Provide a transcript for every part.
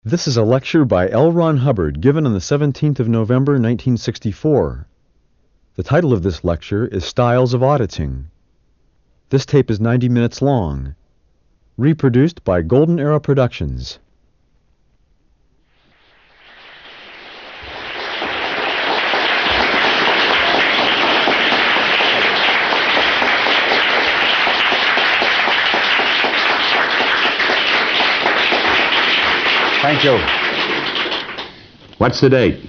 This is a lecture by L. Ron Hubbard given on the 17th of November, 1964. The title of this lecture is Styles of Auditing. This tape is 90 minutes long. Reproduced by Golden Era Productions. Thank you. What's the date?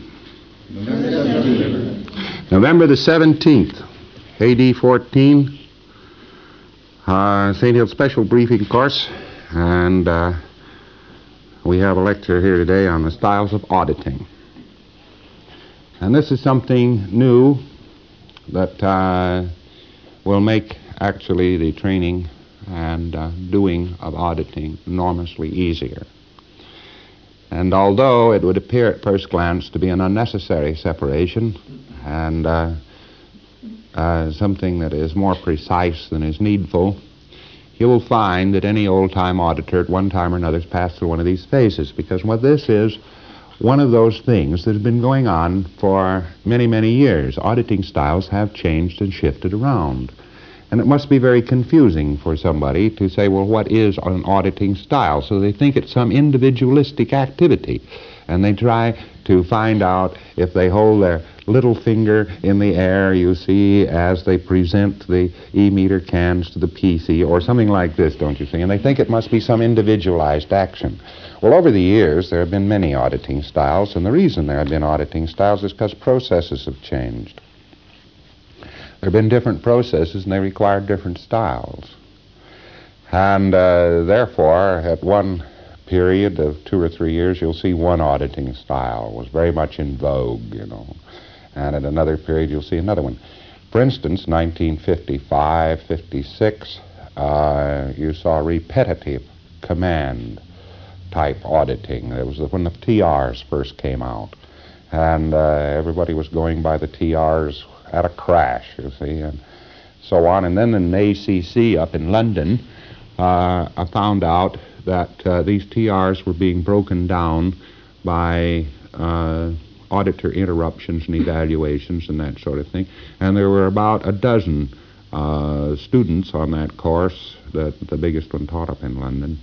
November the 17th, AD 14, St. Hill Special Briefing Course, and we have a lecture here today on the styles of auditing. And this is something new that will make actually the training and doing of auditing enormously easier. And although it would appear at first glance to be an unnecessary separation and something that is more precise than is needful, you will find that any old-time auditor at one time or another has passed through one of these phases, because what this is one of those things that has been going on for many, many years. Auditing styles have changed and shifted around. And it must be very confusing for somebody to say, well, what is an auditing style? So they think it's some individualistic activity. And they try to find out if they hold their little finger in the air, you see, as they present the E-meter cans to the PC, or something like this, don't you see? And they think it must be some individualized action. Well, over the years, there have been many auditing styles, and the reason there have been auditing styles is because processes have changed. There have been different processes, and they require different styles. And therefore, at one period of 2 or 3 years, you'll see one auditing style was very much in vogue, you know. And at another period, you'll see another one. For instance, 1955, 56, you saw repetitive command type auditing. It was when the TRs first came out. And everybody was going by the TRs at a crash, you see, and so on. And then in the ACC up in London, I found out that these TRs were being broken down by auditor interruptions and evaluations and that sort of thing. And there were about a dozen students on that course, that the biggest one taught up in London,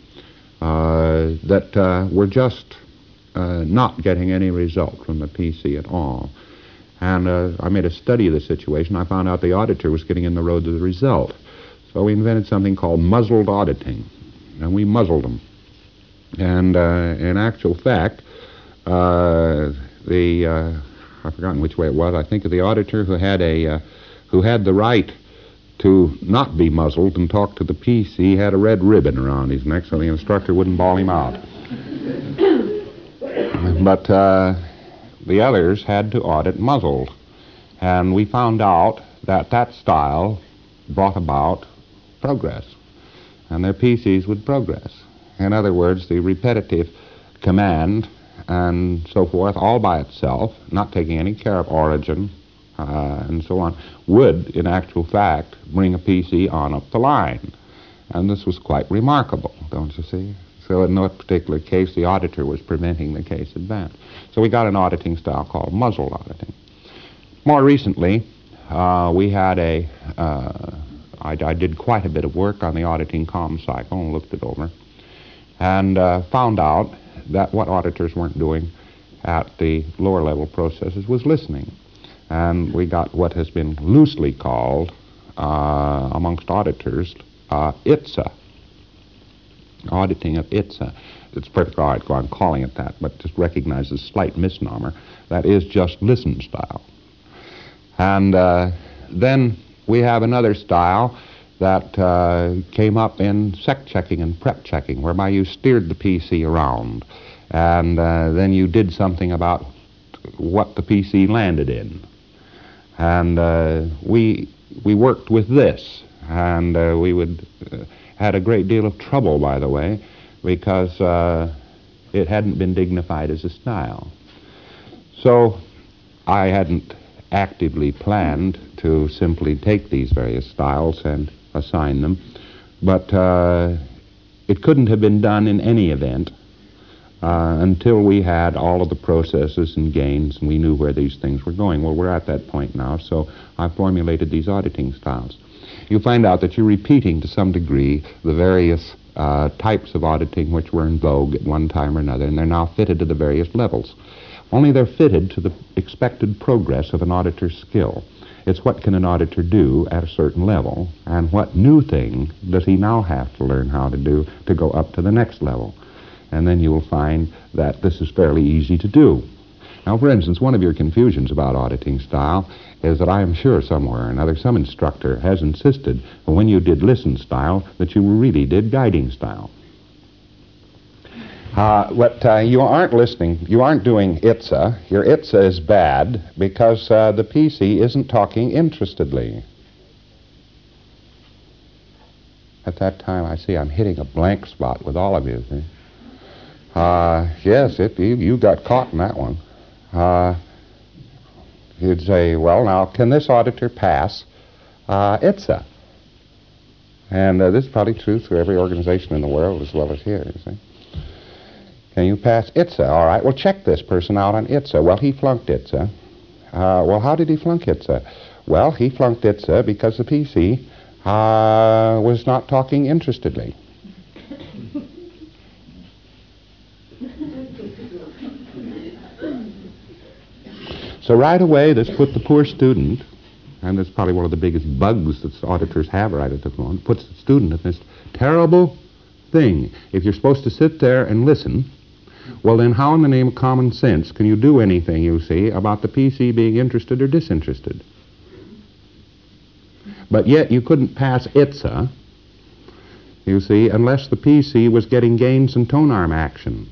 that were just not getting any result from the PC at all. And I made a study of the situation. I found out the auditor was getting in the road to the result. So we invented something called muzzled auditing, and we muzzled them. And in actual fact, I've forgotten which way it was. I think of the auditor who had the right to not be muzzled and talk to the PC had a red ribbon around his neck so the instructor wouldn't bawl him out. But the others had to audit muzzled. And we found out that that style brought about progress, and their PCs would progress. In other words, the repetitive command and so forth, all by itself, not taking any care of origin and so on, would, in actual fact, bring a PC on up the line. And this was quite remarkable, don't you see? So in that particular case, the auditor was preventing the case advance. So we got an auditing style called muzzled auditing. More recently, we had I did quite a bit of work on the auditing comm cycle and looked it over, and found out that what auditors weren't doing at the lower level processes was listening. And we got what has been loosely called, amongst auditors, ITSA. Auditing of ITSA. It's perfectly all right, go on calling it that, but just recognize a slight misnomer. That is just listen style. And then we have another style that came up in sec checking and prep checking, whereby you steered the PC around, and then you did something about what the PC landed in. And we worked with this, and we would had a great deal of trouble, by the way, because it hadn't been dignified as a style. So I hadn't actively planned to simply take these various styles and assign them, but it couldn't have been done in any event until we had all of the processes and gains and we knew where these things were going. Well, we're at that point now, so I formulated these auditing styles. You find out that you're repeating to some degree the various types of auditing which were in vogue at one time or another, and they're now fitted to the various levels. Only they're fitted to the expected progress of an auditor's skill. It's what can an auditor do at a certain level, and what new thing does he now have to learn how to do to go up to the next level. And then you will find that this is fairly easy to do. Now, for instance, one of your confusions about auditing style is that I am sure somewhere or another some instructor has insisted when you did listen style that you really did guiding style. You aren't listening, you aren't doing ITSA. Your ITSA is bad because the PC isn't talking interestedly. At that time, I see I'm hitting a blank spot with all of you. See? Yes, you got caught in that one. You'd say, well, now, can this auditor pass ITSA? And this is probably true through every organization in the world as well as here, you see. Can you pass ITSA? All right, well, check this person out on ITSA. Well, he flunked ITSA. Well, how did he flunk ITSA? Well, he flunked ITSA because the PC was not talking interestedly. So right away, this put the poor student, and that's probably one of the biggest bugs that auditors have right at the moment, puts the student in this terrible thing. If you're supposed to sit there and listen, well then how in the name of common sense can you do anything, you see, about the PC being interested or disinterested? But yet you couldn't pass ITSA, you see, unless the PC was getting gains in tone arm action.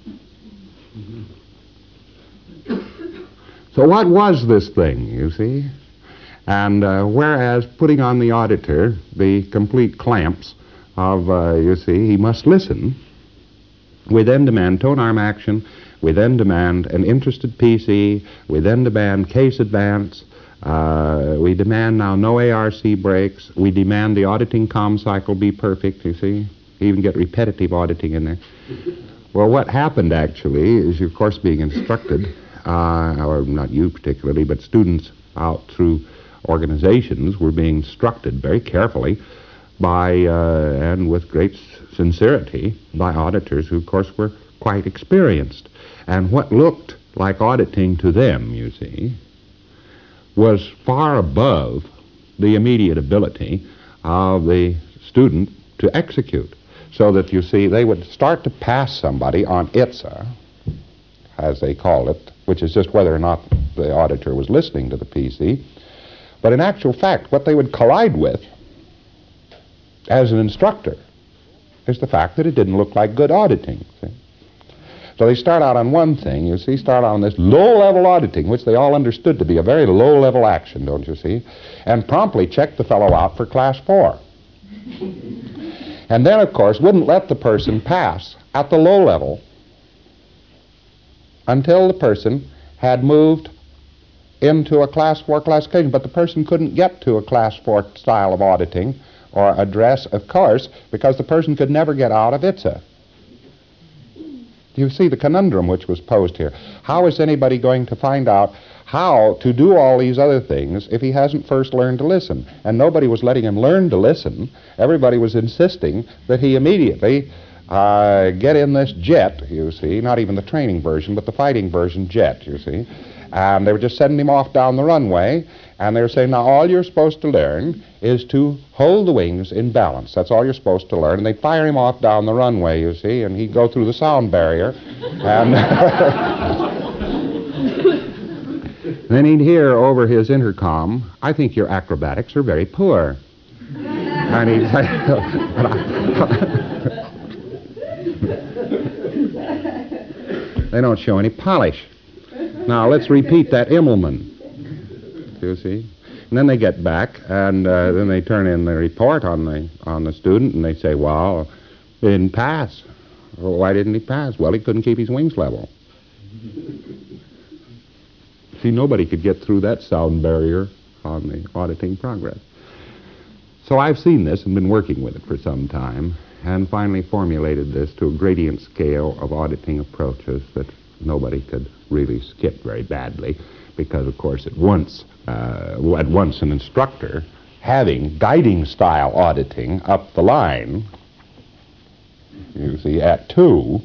So what was this thing, you see? And whereas putting on the auditor the complete clamps of, you see, he must listen, we then demand tone arm action, we then demand an interested PC, we then demand case advance, we demand now no ARC breaks, we demand the auditing comm cycle be perfect, you see, even get repetitive auditing in there. Well, what happened actually is you're of course being instructed, or not you particularly, but students out through organizations were being instructed very carefully by, and with great sincerity, by auditors who, of course, were quite experienced. And what looked like auditing to them, you see, was far above the immediate ability of the student to execute. So that, you see, they would start to pass somebody on ITSA, as they call it, which is just whether or not the auditor was listening to the PC. But in actual fact, what they would collide with as an instructor is the fact that it didn't look like good auditing. See? So they start out on one thing, you see, start out on this low-level auditing, which they all understood to be a very low-level action, don't you see, and promptly check the fellow out for Class 4. And then, of course, wouldn't let the person pass at the low level until the person had moved into a Class 4 classification, but the person couldn't get to a Class 4 style of auditing or address, of course, because the person could never get out of ITSA. You see the conundrum which was posed here. How is anybody going to find out how to do all these other things if he hasn't first learned to listen? And nobody was letting him learn to listen. Everybody was insisting that he immediately get in this jet, you see, not even the training version, but the fighting version jet, you see. And they were just sending him off down the runway, and they were saying, now all you're supposed to learn is to hold the wings in balance. That's all you're supposed to learn. And they'd fire him off down the runway, you see, and he'd go through the sound barrier. And then he'd hear over his intercom, I think your acrobatics are very poor. And he'd say, they don't show any polish. Now, let's repeat that Immelman, you see. And then they get back, and then they turn in the report on the student, and they say, well, he didn't pass. Well, why didn't he pass? Well, he couldn't keep his wings level. See, nobody could get through that sound barrier on the auditing progress. So I've seen this and been working with it for some time, and finally formulated this to a gradient scale of auditing approaches that nobody could really skip very badly, because, of course, at once an instructor having guiding style auditing up the line, you see, at 2,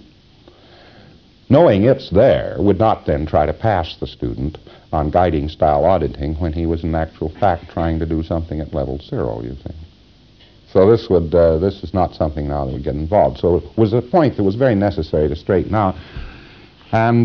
knowing it's there, would not then try to pass the student on guiding style auditing when he was in actual fact trying to do something at level 0, you see. So this is not something now that would get involved. So it was a point that was very necessary to straighten out. And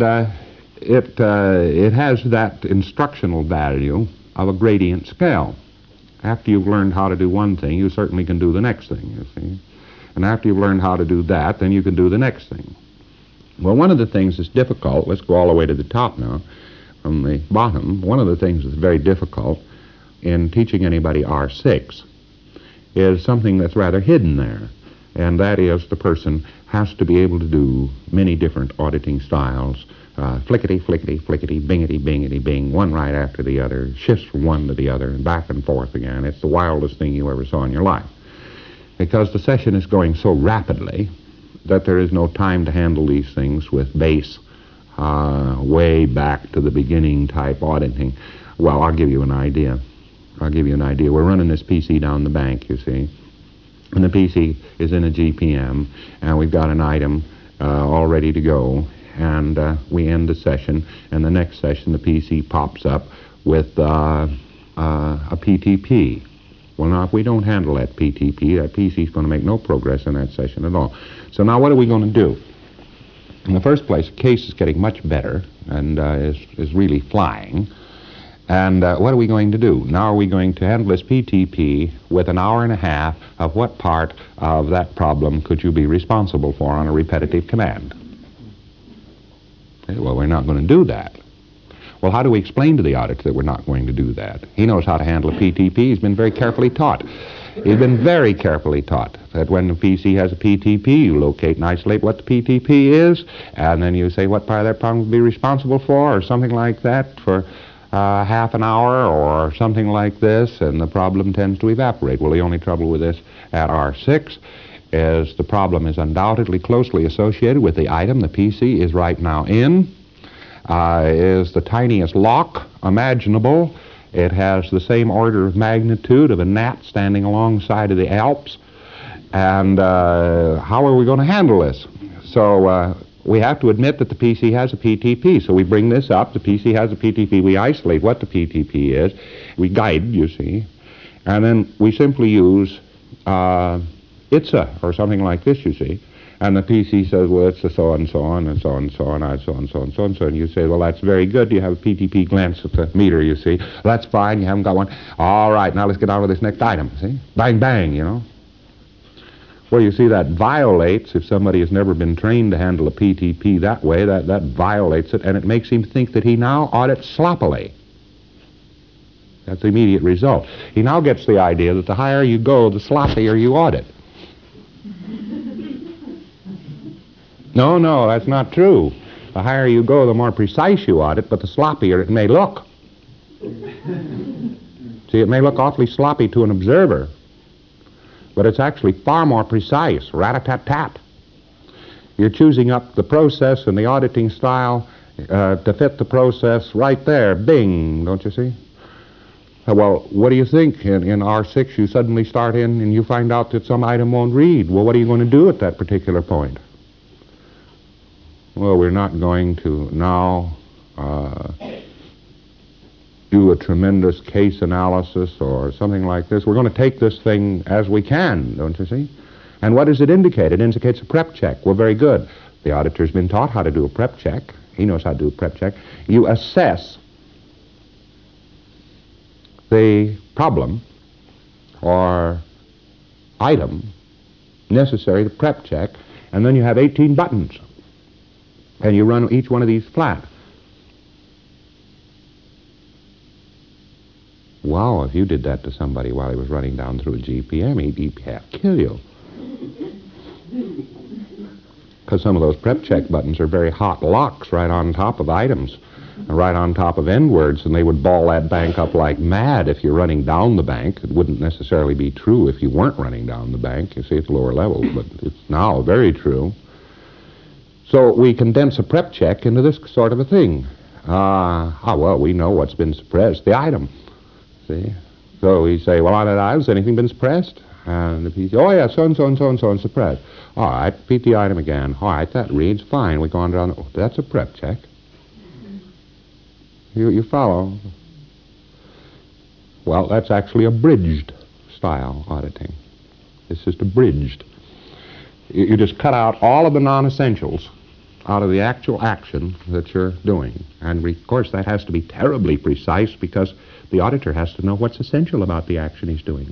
it has that instructional value of a gradient scale. After you've learned how to do one thing, you certainly can do the next thing, you see. And after you've learned how to do that, then you can do the next thing. Well, one of the things that's difficult, let's go all the way to the top now, from the bottom, one of the things that's very difficult in teaching anybody R6 is something that's rather hidden there, and that is the person has to be able to do many different auditing styles, flickety, flickety, flickety, bingety, bingety, bing, one right after the other, shifts from one to the other, and back and forth again. It's the wildest thing you ever saw in your life, because the session is going so rapidly that there is no time to handle these things with base, way back to the beginning type auditing. Well, I'll give you an idea. We're running this PC down the bank, you see, and the PC is in a GPM, and we've got an item all ready to go, and we end the session, and the next session the PC pops up with a PTP. Well, now, if we don't handle that PTP, that PC is going to make no progress in that session at all. So now what are we going to do? In the first place, the case is getting much better and is really flying. And what are we going to do? Now are we going to handle this PTP with an hour and a half of what part of that problem could you be responsible for on a repetitive command? Okay, well, we're not going to do that. Well, how do we explain to the auditor that we're not going to do that? He knows how to handle a PTP. He's been very carefully taught. He's been very carefully taught that when the PC has a PTP, you locate and isolate what the PTP is, and then you say what part of that problem would be responsible for, or something like that, for half an hour or something like this, and the problem tends to evaporate. Well, the only trouble with this at R6 is the problem is undoubtedly closely associated with the item the PC is right now in. Is the tiniest lock imaginable. It has the same order of magnitude of a gnat standing alongside of the Alps. And how are we going to handle this? So we have to admit that the PC has a PTP. So we bring this up. The PC has a PTP. We isolate what the PTP is. We guide, you see. And then we simply use ITSA or something like this, you see. And the PC says, well, it's a so and so on and so and so on, and so and so and so and so. And you say, well, that's very good. You have a PTP glance at the meter, you see. That's fine. You haven't got one. All right, now let's get on with this next item, see? Bang, bang, you know. Well, you see, that violates, if somebody has never been trained to handle a PTP that way, that violates it, and it makes him think that he now audits sloppily. That's the immediate result. He now gets the idea that the higher you go, the sloppier you audit. No, that's not true. The higher you go, the more precise you audit, but the sloppier it may look. See, it may look awfully sloppy to an observer, but it's actually far more precise. Rat-a-tat-tat. You're choosing up the process and the auditing style to fit the process right there. Bing, don't you see? Well, what do you think? In R6, you suddenly start in and you find out that some item won't read. Well, what are you going to do at that particular point? Well, we're not going to now do a tremendous case analysis or something like this. We're going to take this thing as we can, don't you see? And what does it indicate? It indicates a prep check. Well, very good. The auditor's been taught how to do a prep check. He knows how to do a prep check. You assess the problem or item necessary to prep check, and then you have 18 buttons. And you run each one of these flat. Wow, if you did that to somebody while he was running down through a GPM, he'd half kill you. because some of those prep check buttons are very hot locks right on top of items, right on top of end words, and they would ball that bank up like mad if you're running down the bank. It wouldn't necessarily be true if you weren't running down the bank, you see, at lower levels, but it's now very true. So we condense a prep check into this sort of a thing. Well, we know what's been suppressed, the item, see? So we say, well, on that item, has anything been suppressed? And the PC, oh, yeah, so-and-so and so-and-so and suppressed. All right, repeat the item again. All right, that reads fine. We go on down, that's a prep check. You follow? Well, that's actually abridged style auditing. It's just abridged. You just cut out all of the non-essentials out of the actual action that you're doing. And, of course, that has to be terribly precise because the auditor has to know what's essential about the action he's doing.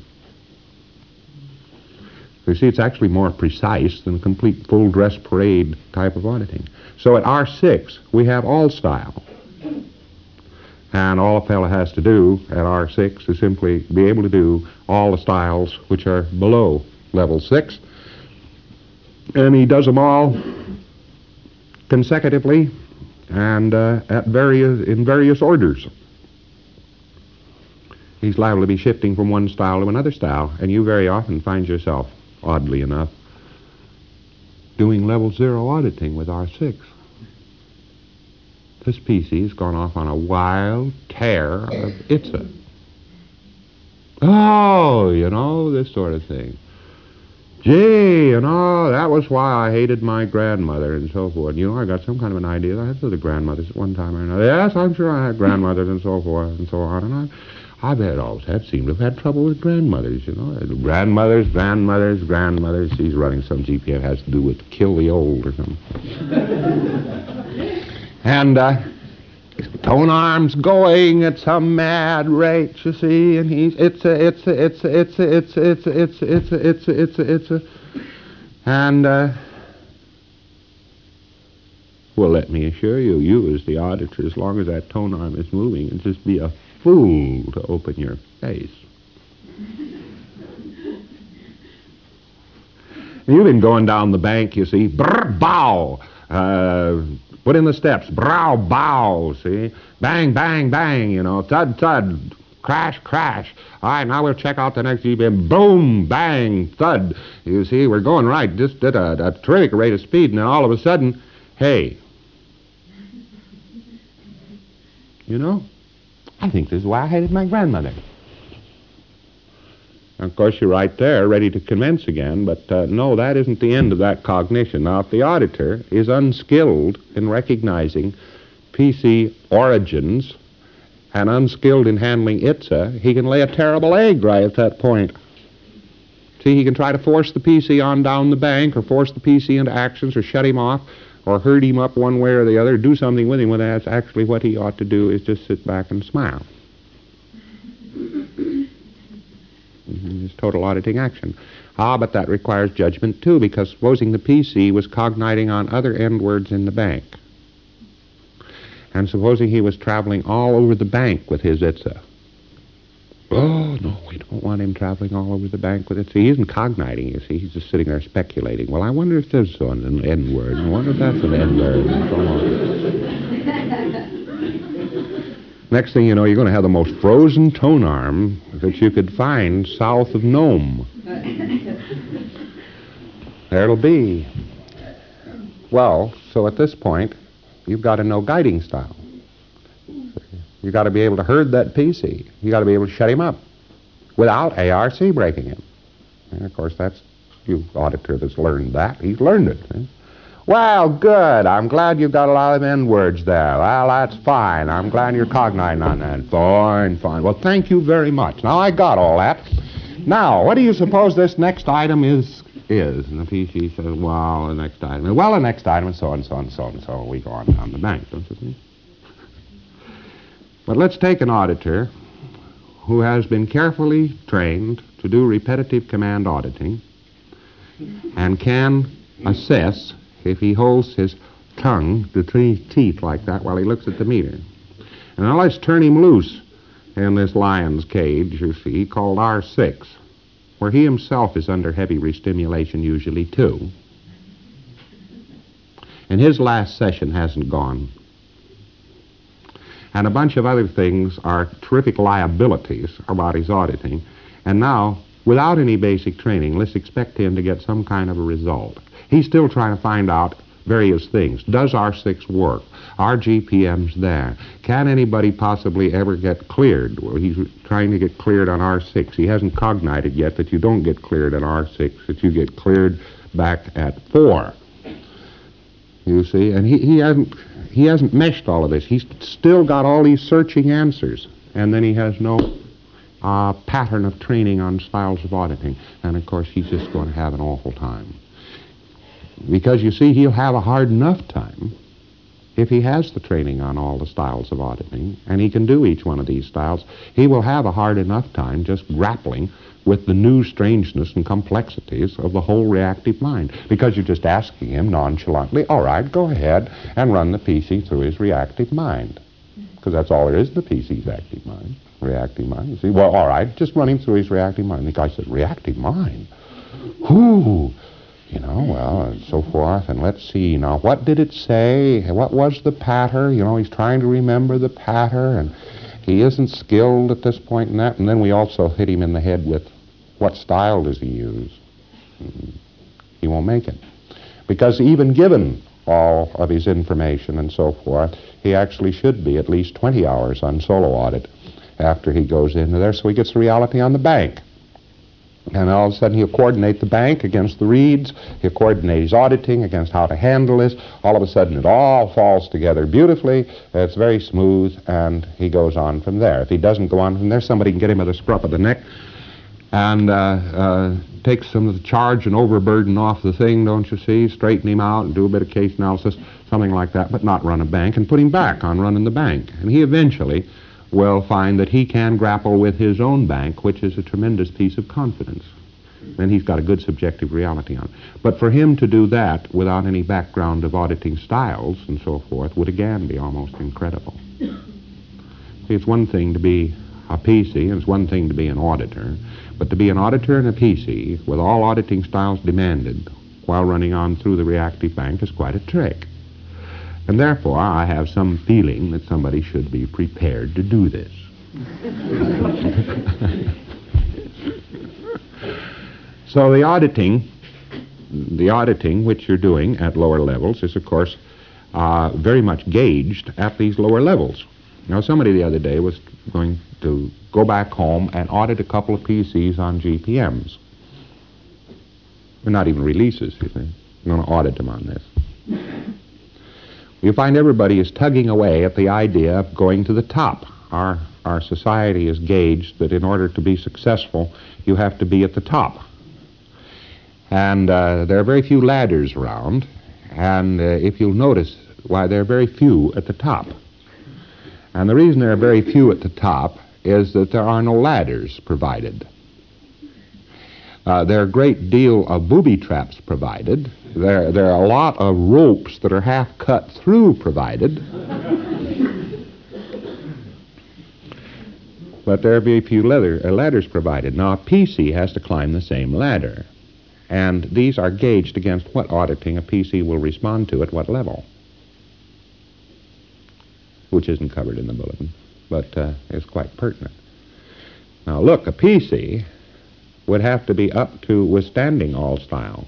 You see, it's actually more precise than complete full-dress parade type of auditing. So at R6, we have all style. And all a fellow has to do at R6 is simply be able to do all the styles which are below level 6. And he does them all consecutively and in various orders. He's liable to be shifting from one style to another style, and you very often find yourself, oddly enough, doing level 0 auditing with R6. This PC's gone off on a wild tear of ITSA. Oh, this sort of thing. Gee, that was why I hated my grandmother and so forth. I got some kind of an idea. I had other grandmothers at one time or another. Yes, I'm sure I had grandmothers and so forth and so on. And I've seemed to have had trouble with grandmothers, Grandmothers. He's running some GPF has to do with kill the old or something. And tone arms going at some mad rate, you see, and well, let me assure you, you as the auditor, as long as that tone arm is moving, it'd just be a fool to open your face. You've been going down the bank, you see, brr, bow, put in the steps, brow, bow, see? Bang, bang, bang, thud, thud, crash, crash. All right, now we'll check out the next GPM. Boom, bang, thud. You see, we're going right, just at a terrific rate of speed, and then all of a sudden, hey. I think this is why I hated my grandmother. Of course, you're right there, ready to commence again, but no, that isn't the end of that cognition. Now, if the auditor is unskilled in recognizing PC origins and unskilled in handling ITSA, he can lay a terrible egg right at that point. See, he can try to force the PC on down the bank or force the PC into actions or shut him off or herd him up one way or the other, do something with him when that's actually what he ought to do is just sit back and smile. It's total auditing action. But that requires judgment, too, because supposing the PC was cogniting on other end words in the bank, and supposing he was traveling all over the bank with his ITSA. Oh, no, we don't want him traveling all over the bank with ITSA. He isn't cogniting, you see. He's just sitting there speculating. Well, I wonder if there's an end word. I wonder if that's an end word. And so on. Next thing you know, you're going to have the most frozen tone arm that you could find south of Nome. There it'll be. Well, so at this point, you've got to know guiding style. You've got to be able to herd that PC. You've got to be able to shut him up without ARC breaking him. And, of course, that's you auditor that's learned that. He's learned it. Eh? Well, good. I'm glad you've got a lot of end words there. Well, that's fine. I'm glad you're cogniting on that. Fine, fine. Well, thank you very much. Now, I got all that. Now, what do you suppose this next item is? And the PC says, well, the next item. Well, the next item is so and so and so and so. We go on down the bank, don't you think? But let's take an auditor who has been carefully trained to do repetitive command auditing and can assess if he holds his tongue between his teeth like that while he looks at the meter. And now let's turn him loose in this lion's cage, you see, called R6, where he himself is under heavy restimulation usually, too. And his last session hasn't gone. And a bunch of other things are terrific liabilities about his auditing. And now, without any basic training, let's expect him to get some kind of a result. He's still trying to find out various things. Does R6 work? Are GPMs there? Can anybody possibly ever get cleared? Well, he's trying to get cleared on R6. He hasn't cognited yet that you don't get cleared on R6, that you get cleared back at 4. You see? And he hasn't meshed all of this. He's still got all these searching answers. And then he has no pattern of training on styles of auditing. And, of course, he's just going to have an awful time. Because, you see, he'll have a hard enough time if he has the training on all the styles of auditing, and he can do each one of these styles. He will have a hard enough time just grappling with the new strangeness and complexities of the whole reactive mind, because you're just asking him nonchalantly, all right, go ahead and run the PC through his reactive mind, because that's all there is to the PC's active mind, reactive mind. You see, well, all right, just run him through his reactive mind. The guy says, reactive mind? Whoo! You know, well, and so forth, and let's see. Now, what did it say? What was the patter? You know, he's trying to remember the patter, and he isn't skilled at this point in that. And then we also hit him in the head with, what style does he use? He won't make it. Because even given all of his information and so forth, he actually should be at least 20 hours on solo audit after he goes into there, so he gets the reality on the bank. And all of a sudden he'll coordinate the bank against the reads, he'll coordinate his auditing against how to handle this. All of a sudden it all falls together beautifully, it's very smooth, and he goes on from there. If he doesn't go on from there, somebody can get him at the scruff of the neck and take some of the charge and overburden off the thing, don't you see, straighten him out and do a bit of case analysis, something like that, but not run a bank, and put him back on running the bank. And he eventually will find that he can grapple with his own bank, which is a tremendous piece of confidence. And he's got a good subjective reality on it. But for him to do that without any background of auditing styles and so forth would again be almost incredible. See, it's one thing to be a PC, and it's one thing to be an auditor, but to be an auditor and a PC with all auditing styles demanded while running on through the reactive bank is quite a trick. And therefore, I have some feeling that somebody should be prepared to do this. So the auditing which you're doing at lower levels is, of course, very much gauged at these lower levels. Now, somebody the other day was going to go back home and audit a couple of PCs on GPMs. They're not even releases, you see. I'm going to audit them on this. You find everybody is tugging away at the idea of going to the top. Our society is gauged that in order to be successful, you have to be at the top. And there are very few ladders around, and if you'll notice, why, there are very few at the top. And the reason there are very few at the top is that there are no ladders provided. There are a great deal of booby traps provided. There are a lot of ropes that are half cut through provided. But there are very few ladders provided. Now, a PC has to climb the same ladder. And these are gauged against what auditing a PC will respond to at what level, which isn't covered in the bulletin, but is quite pertinent. Now, look, a PC would have to be up to withstanding all style.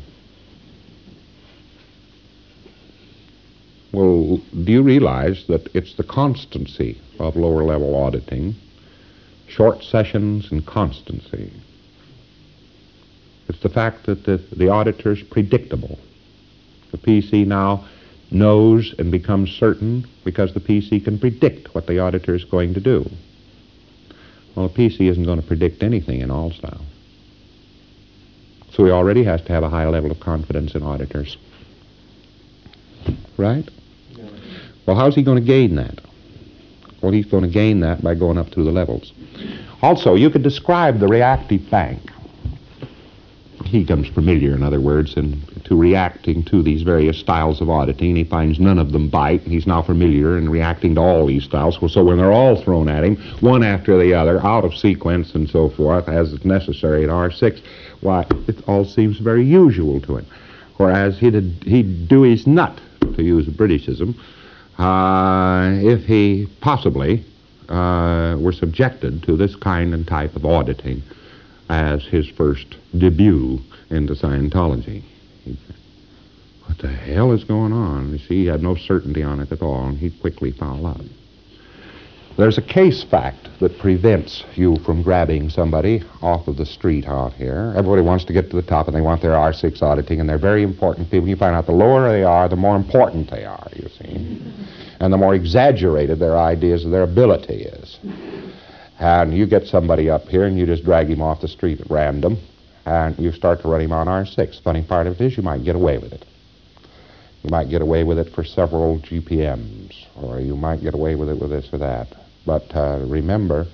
Well, do you realize that it's the constancy of lower-level auditing, short sessions and constancy? It's the fact that the auditor's predictable. The PC now knows and becomes certain because the PC can predict what the auditor is going to do. Well, a PC isn't going to predict anything in all style. So he already has to have a high level of confidence in auditors. Right? Yeah. Well, how's he going to gain that? Well, he's going to gain that by going up through the levels. Also, you could describe the reactive bank. He becomes familiar, in other words, to reacting to these various styles of auditing. He finds none of them bite. He's now familiar in reacting to all these styles. So when they're all thrown at him, one after the other, out of sequence and so forth, as is necessary at R6, why, it all seems very usual to him. Whereas he'd do his nut to use a Britishism, if he possibly were subjected to this kind and type of auditing as his first debut into Scientology. He said, what the hell is going on? You see, he had no certainty on it at all, and he quickly fouled up. There's a case fact that prevents you from grabbing somebody off of the street out here. Everybody wants to get to the top, and they want their R6 auditing, and they're very important people. You find out the lower they are, the more important they are, you see. And the more exaggerated their ideas of their ability is. And you get somebody up here, and you just drag him off the street at random, and you start to run him on R6. Funny part of it is you might get away with it. You might get away with it for several GPMs, or you might get away with it with this or that. But remember,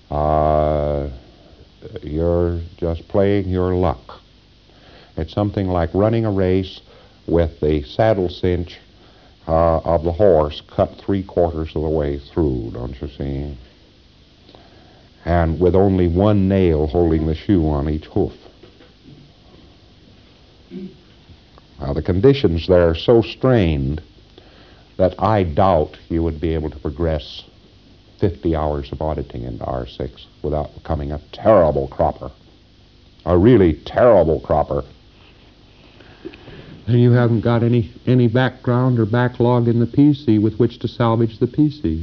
you're just playing your luck. It's something like running a race with the saddle cinch of the horse cut 3/4 of the way through, don't you see? And with only one nail holding the shoe on each hoof. Now, the conditions there are so strained that I doubt you would be able to progress 50 hours of auditing into R6 without becoming a terrible cropper. A really terrible cropper. And you haven't got any background or backlog in the PC with which to salvage the PC.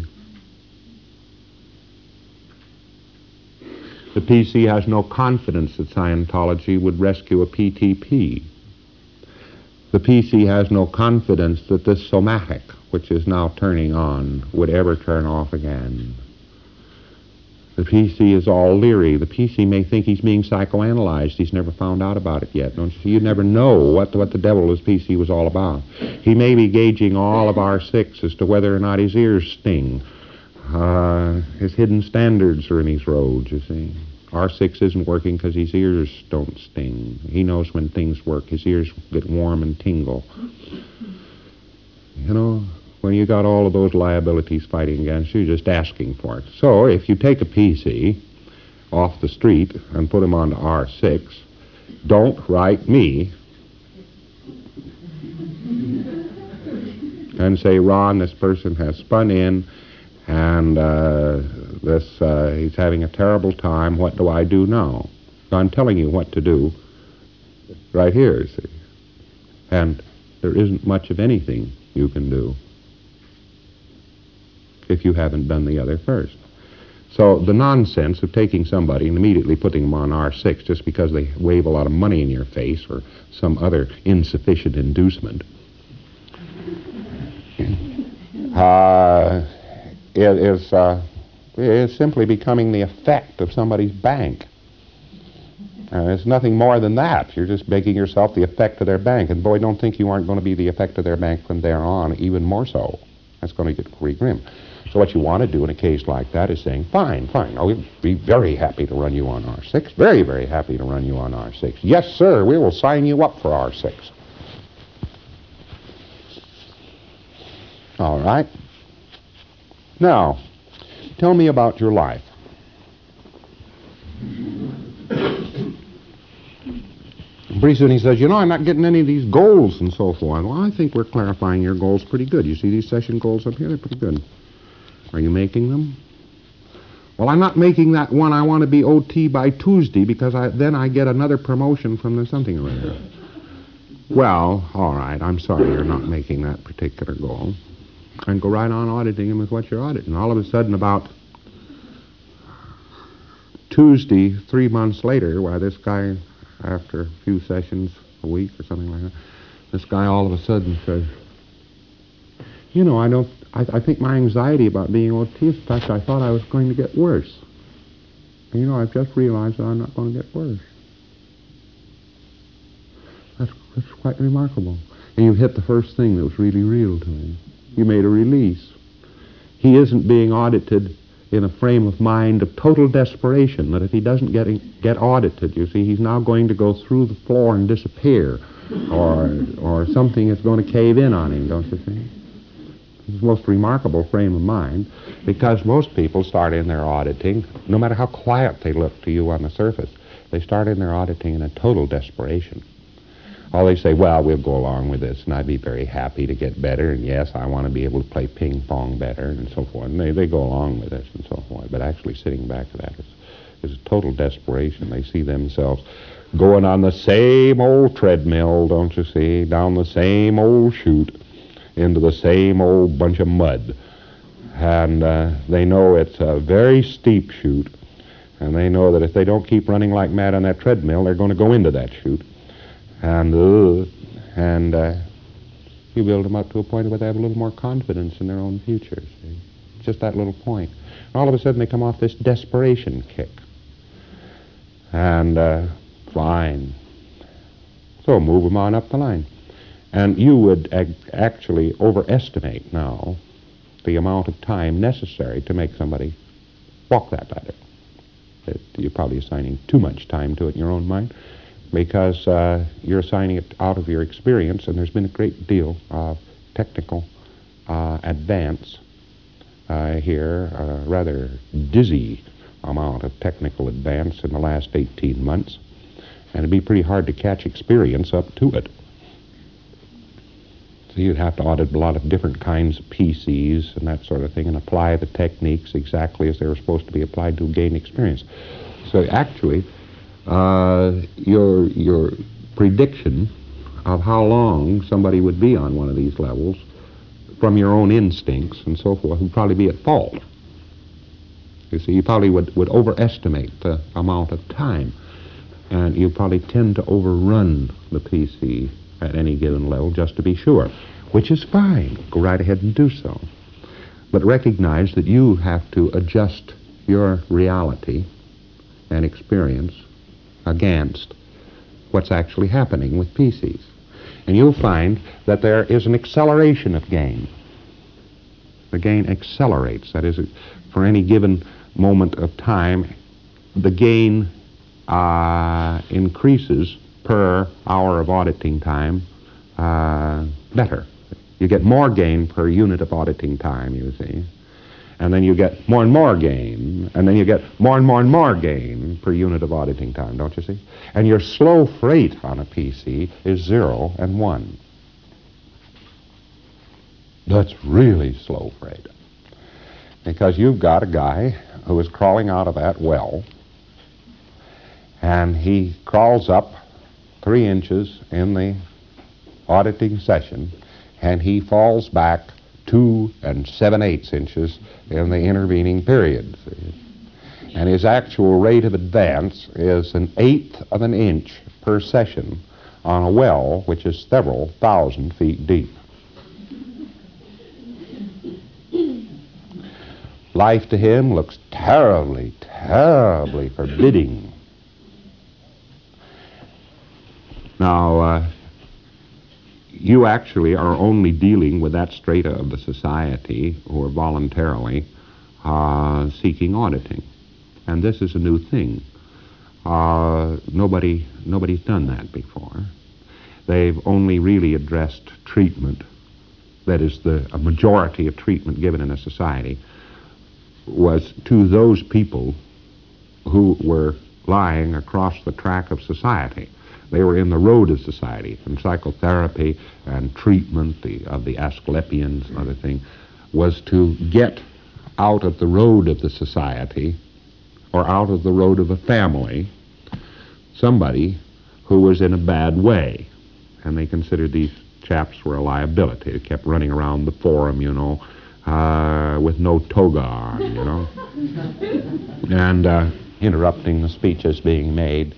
The PC has no confidence that Scientology would rescue a PTP. The PC has no confidence that this somatic, which is now turning on, would ever turn off again. The PC is all leery. The PC may think he's being psychoanalyzed. He's never found out about it yet. Don't you see? You never know what the devil his PC was all about. He may be gauging all of R6 as to whether or not his ears sting. His hidden standards are in his roads, you see. R6 isn't working because his ears don't sting. He knows when things work. His ears get warm and tingle. You know, when you got all of those liabilities fighting against you, you're just asking for it. So if you take a PC off the street and put him onto R6, don't write me and say, Ron, this person has spun in and he's having a terrible time. What do I do now? I'm telling you what to do right here, see. And there isn't much of anything you can do if you haven't done the other first. So the nonsense of taking somebody and immediately putting them on R6 just because they wave a lot of money in your face or some other insufficient inducement is simply becoming the effect of somebody's bank. It's nothing more than that. You're just making yourself the effect of their bank. And boy, don't think you aren't going to be the effect of their bank from there on, even more so. That's going to get pretty grim. So what you want to do in a case like that is saying, fine, we'll be very happy to run you on R6. Very, very happy to run you on R6. Yes, sir, we will sign you up for R6. All right. Now, tell me about your life. Pretty soon he says, I'm not getting any of these goals and so forth. Well, I think we're clarifying your goals pretty good. You see these session goals up here? They're pretty good. Are you making them? Well, I'm not making that one. I want to be OT by Tuesday because then I get another promotion from the something or other. Well, all right. I'm sorry you're not making that particular goal. And go right on auditing him with what you're auditing. All of a sudden, about Tuesday, 3 months later, why this guy, after a few sessions, a week or something like that, this guy all of a sudden says, I think my anxiety about being OT is such I thought I was going to get worse. And, I've just realized that I'm not going to get worse. That's quite remarkable. And you've hit the first thing that was really real to him. You made a release. He isn't being audited in a frame of mind of total desperation, that if he doesn't get audited, you see, he's now going to go through the floor and disappear, or something is going to cave in on him, don't you see? It's the most remarkable frame of mind, because most people start in their auditing, no matter how quiet they look to you on the surface, they start in their auditing in a total desperation. Or they say, well, we'll go along with this, and I'd be very happy to get better, and yes, I want to be able to play ping pong better, and so forth. And they go along with this and so forth. But actually sitting back to that is a total desperation. They see themselves going on the same old treadmill, don't you see, down the same old chute, into the same old bunch of mud. And they know it's a very steep chute, and they know that if they don't keep running like mad on that treadmill, they're going to go into that chute. And you build them up to a point where they have a little more confidence in their own future. See? Just that little point. All of a sudden they come off this desperation kick. And fine. So move them on up the line. And you would actually overestimate now the amount of time necessary to make somebody walk that ladder. You're probably assigning too much time to it in your own mind, because you're assigning it out of your experience, and there's been a great deal of technical advance here, a rather dizzy amount of technical advance in the last 18 months, and it'd be pretty hard to catch experience up to it. So you'd have to audit a lot of different kinds of PCs and that sort of thing, and apply the techniques exactly as they were supposed to be applied to gain experience. So actually, your prediction of how long somebody would be on one of these levels from your own instincts and so forth would probably be at fault. You see, you probably would overestimate the amount of time, and you probably tend to overrun the PC at any given level just to be sure, which is fine. Go right ahead and do so. But recognize that you have to adjust your reality and experience against what's actually happening with PCs. And you'll find that there is an acceleration of gain. The gain accelerates. That is, for any given moment of time, the gain increases per hour of auditing time better. You get more gain per unit of auditing time, you see. And then you get more and more gain, and then you get more and more and more gain per unit of auditing time, don't you see? And your slow freight on a PC is 0 and 1. That's really slow freight. Because you've got a guy who is crawling out of that well, and he crawls up 3 inches in the auditing session, and he falls back 2 7/8 inches in the intervening period. And his actual rate of advance is 1/8 of an inch per session on a well which is several thousand feet deep. Life to him looks terribly, terribly forbidding. Now, you actually are only dealing with that strata of the society who are voluntarily seeking auditing. And this is a new thing. Nobody's done that before. They've only really addressed treatment. That is, a majority of treatment given in a society was to those people who were lying across the track of society. They were in the road of society, and psychotherapy and treatment of the Asclepians and other thing was to get out of the road of the society or out of the road of a family somebody who was in a bad way. And they considered these chaps were a liability. They kept running around the forum, with no toga on, and interrupting the speeches being made,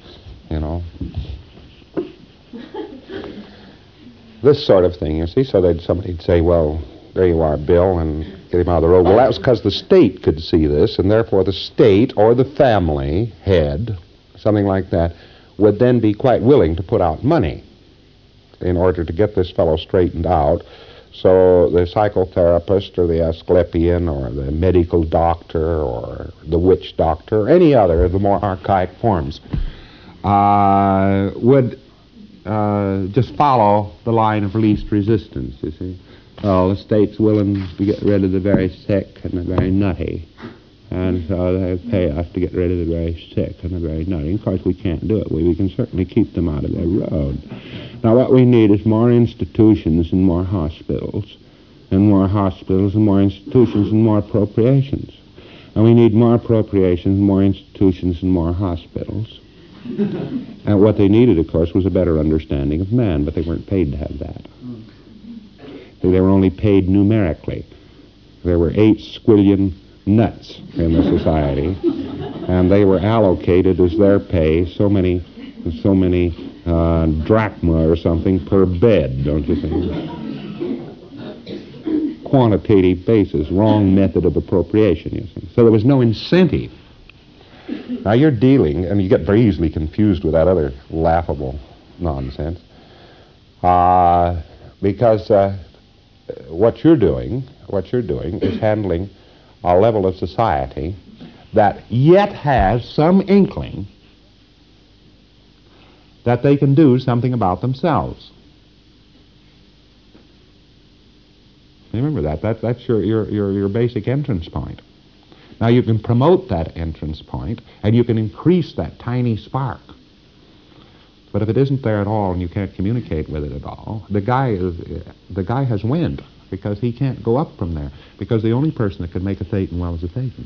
This sort of thing, you see. So somebody'd say, well, there you are, Bill, and get him out of the road. Well, that was because the state could see this, and therefore the state or the family head, something like that, would then be quite willing to put out money in order to get this fellow straightened out. So the psychotherapist or the Asclepian or the medical doctor or the witch doctor or any other of the more archaic forms would just follow the line of least resistance, you see. Oh, the state's willing to get rid of the very sick and the very nutty. And so they pay us to get rid of the very sick and the very nutty. Of course, we can't do it. We can certainly keep them out of their road. Now, what we need is more institutions and more hospitals, and more hospitals and more institutions and more appropriations. And we need more appropriations, more institutions, and more hospitals. And what they needed, of course, was a better understanding of man, but they weren't paid to have that. They were only paid numerically. There were 8 squillion nuts in the society, and they were allocated as their pay so many drachma or something per bed, don't you think? Quantitative basis, wrong method of appropriation, you see. So there was no incentive. Now you're dealing, and you get very easily confused with that other laughable nonsense, because what you're doing is handling a level of society that yet has some inkling that they can do something about themselves. Remember that. That's your basic entrance point. Now you can promote that entrance point, and you can increase that tiny spark. But if it isn't there at all, and you can't communicate with it at all, the guy has wind, because he can't go up from there, because the only person that could make a Thetan well is a Thetan.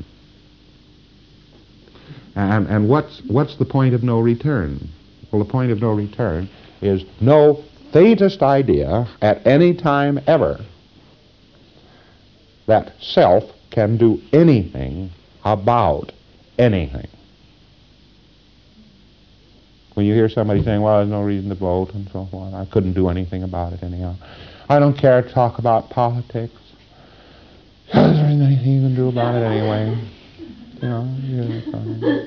And what's the point of no return? Well, the point of no return is no faintest idea at any time ever that self can do anything about anything. When you hear somebody saying, well, there's no reason to vote and so on, I couldn't do anything about it anyhow. I don't care to talk about politics. There isn't anything you can do about it anyway. You know,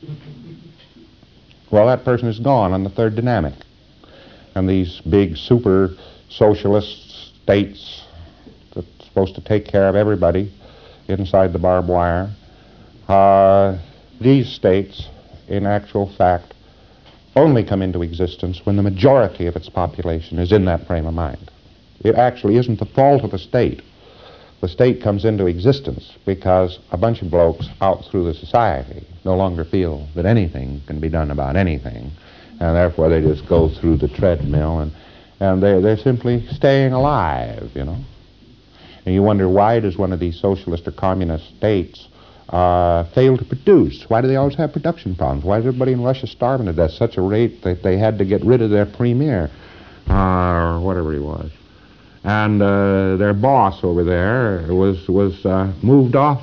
well, that person is gone on the third dynamic. And these big super socialist states that's supposed to take care of everybody inside the barbed wire, these states, in actual fact, only come into existence when the majority of its population is in that frame of mind. It actually isn't the fault of the state. The state comes into existence because a bunch of blokes out through the society no longer feel that anything can be done about anything, and therefore they just go through the treadmill, and they're simply staying alive, you know. And you wonder, why does one of these socialist or communist states fail to produce? Why do they always have production problems? Why is everybody in Russia starving to death at such a rate that they had to get rid of their premier, or whatever he was? And their boss over there was moved off.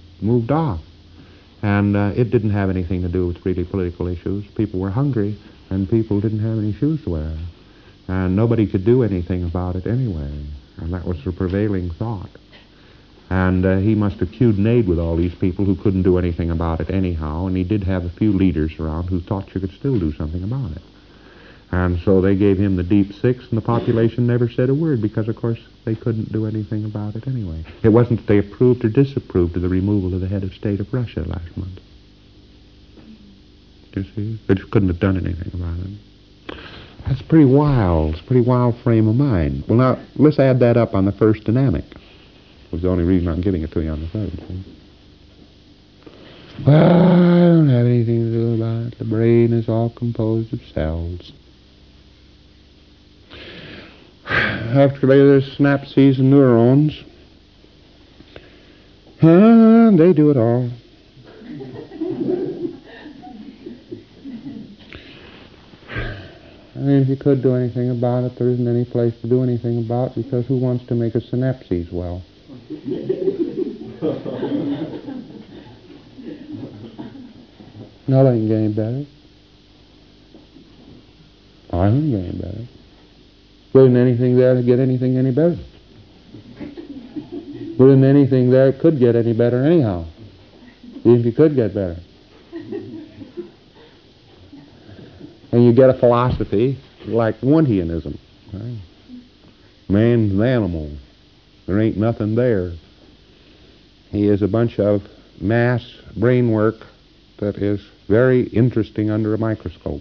And it didn't have anything to do with really political issues. People were hungry, and people didn't have any shoes to wear. And nobody could do anything about it anyway. And that was the prevailing thought. And he must have cued and aid with all these people who couldn't do anything about it anyhow, and he did have a few leaders around who thought you could still do something about it. And so they gave him the deep six, and the population never said a word, because, of course, they couldn't do anything about it anyway. It wasn't that they approved or disapproved of the removal of the head of state of Russia last month. You see? They just couldn't have done anything about it. That's pretty wild. It's a pretty wild frame of mind. Well, now, let's add that up on the first dynamic. Was the only reason I'm giving it to you on the third. See? Well, I don't have anything to do about it. The brain is all composed of cells. After there's synapses and neurons, they do it all. I mean, if you could do anything about it, there isn't any place to do anything about, because who wants to make a synapses well? Nothing can get any better. I don't get any better. There isn't anything there to get anything any better. There isn't anything there that could get any better anyhow, even if you could get better. And you get a philosophy like Wundtianism. Right? Man's an animal. There ain't nothing there. He is a bunch of mass brain work that is very interesting under a microscope.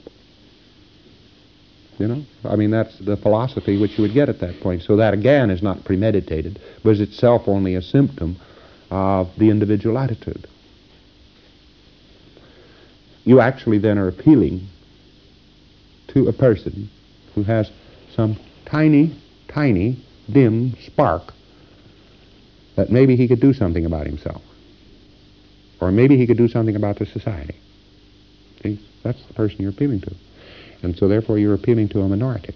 You know? I mean, that's the philosophy which you would get at that point. So that, again, is not premeditated, but is itself only a symptom of the individual attitude. you actually then are appealing to a person who has some tiny, tiny, dim spark that maybe he could do something about himself. Or maybe he could do something about the society. See? That's the person you're appealing to. And so therefore you're appealing to a minority.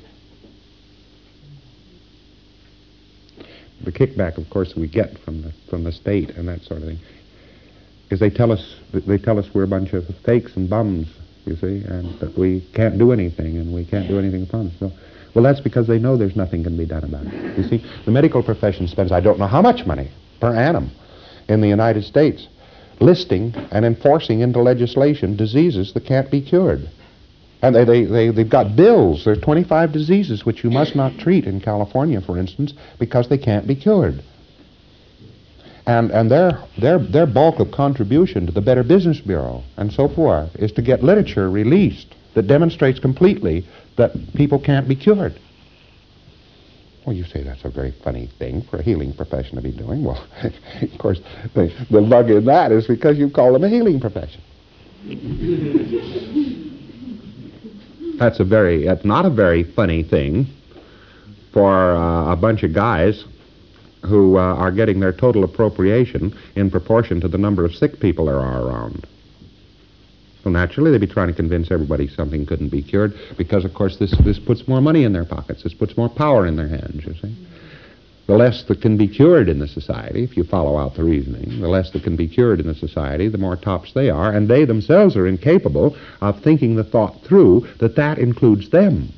The kickback, of course, we get from the state and that sort of thing is they tell us we're a bunch of fakes and bums, you see, and that we can't do anything and we can't do anything upon it. So, well, that's because they know there's nothing can be done about it. You see, the medical profession spends I don't know how much money per annum in the United States listing and enforcing into legislation diseases that can't be cured. And they've got bills. There's 25 diseases which you must not treat in California, for instance, because they can't be cured. And their bulk of contribution to the Better Business Bureau and so forth is to get literature released that demonstrates completely that people can't be cured. Well, you say that's a very funny thing for a healing profession to be doing. Well, of course, the bug in that is because you call them a healing profession. That's not a very funny thing for a bunch of guys who are getting their total appropriation in proportion to the number of sick people there are around. So naturally, they'd be trying to convince everybody something couldn't be cured because, of course, this puts more money in their pockets. This puts more power in their hands, you see. The less that can be cured in the society, if you follow out the reasoning, the less that can be cured in the society, the more tops they are, and they themselves are incapable of thinking the thought through that includes them.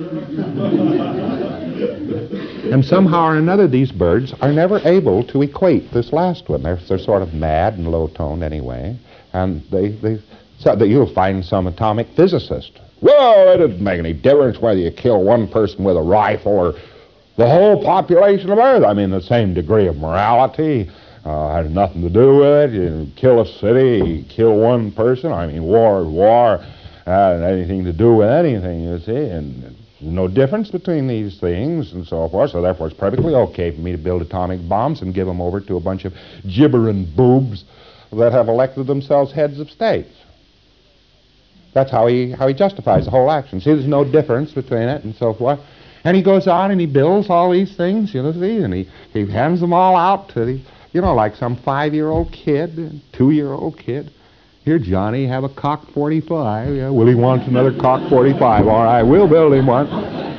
And somehow or another, these birds are never able to equate this last one. They're sort of mad and low-toned anyway, and so that you'll find some atomic physicist. Well, it doesn't make any difference whether you kill one person with a rifle or the whole population of Earth. I mean, the same degree of morality has nothing to do with it. You kill a city, you kill one person. I mean, war is war. Has anything to do with anything, you see. And there's no difference between these things and so forth. So therefore, it's perfectly okay for me to build atomic bombs and give them over to a bunch of gibbering boobs that have elected themselves heads of states. That's how he justifies the whole action. See, there's no difference between it and so forth. And he goes on and he builds all these things, you know, see, and he hands them all out to the, you know, like some 5-year-old kid, 2-year-old kid. Here, Johnny, have a cock 45. Yeah, Willie wants another cock 45. All right, we'll build him one.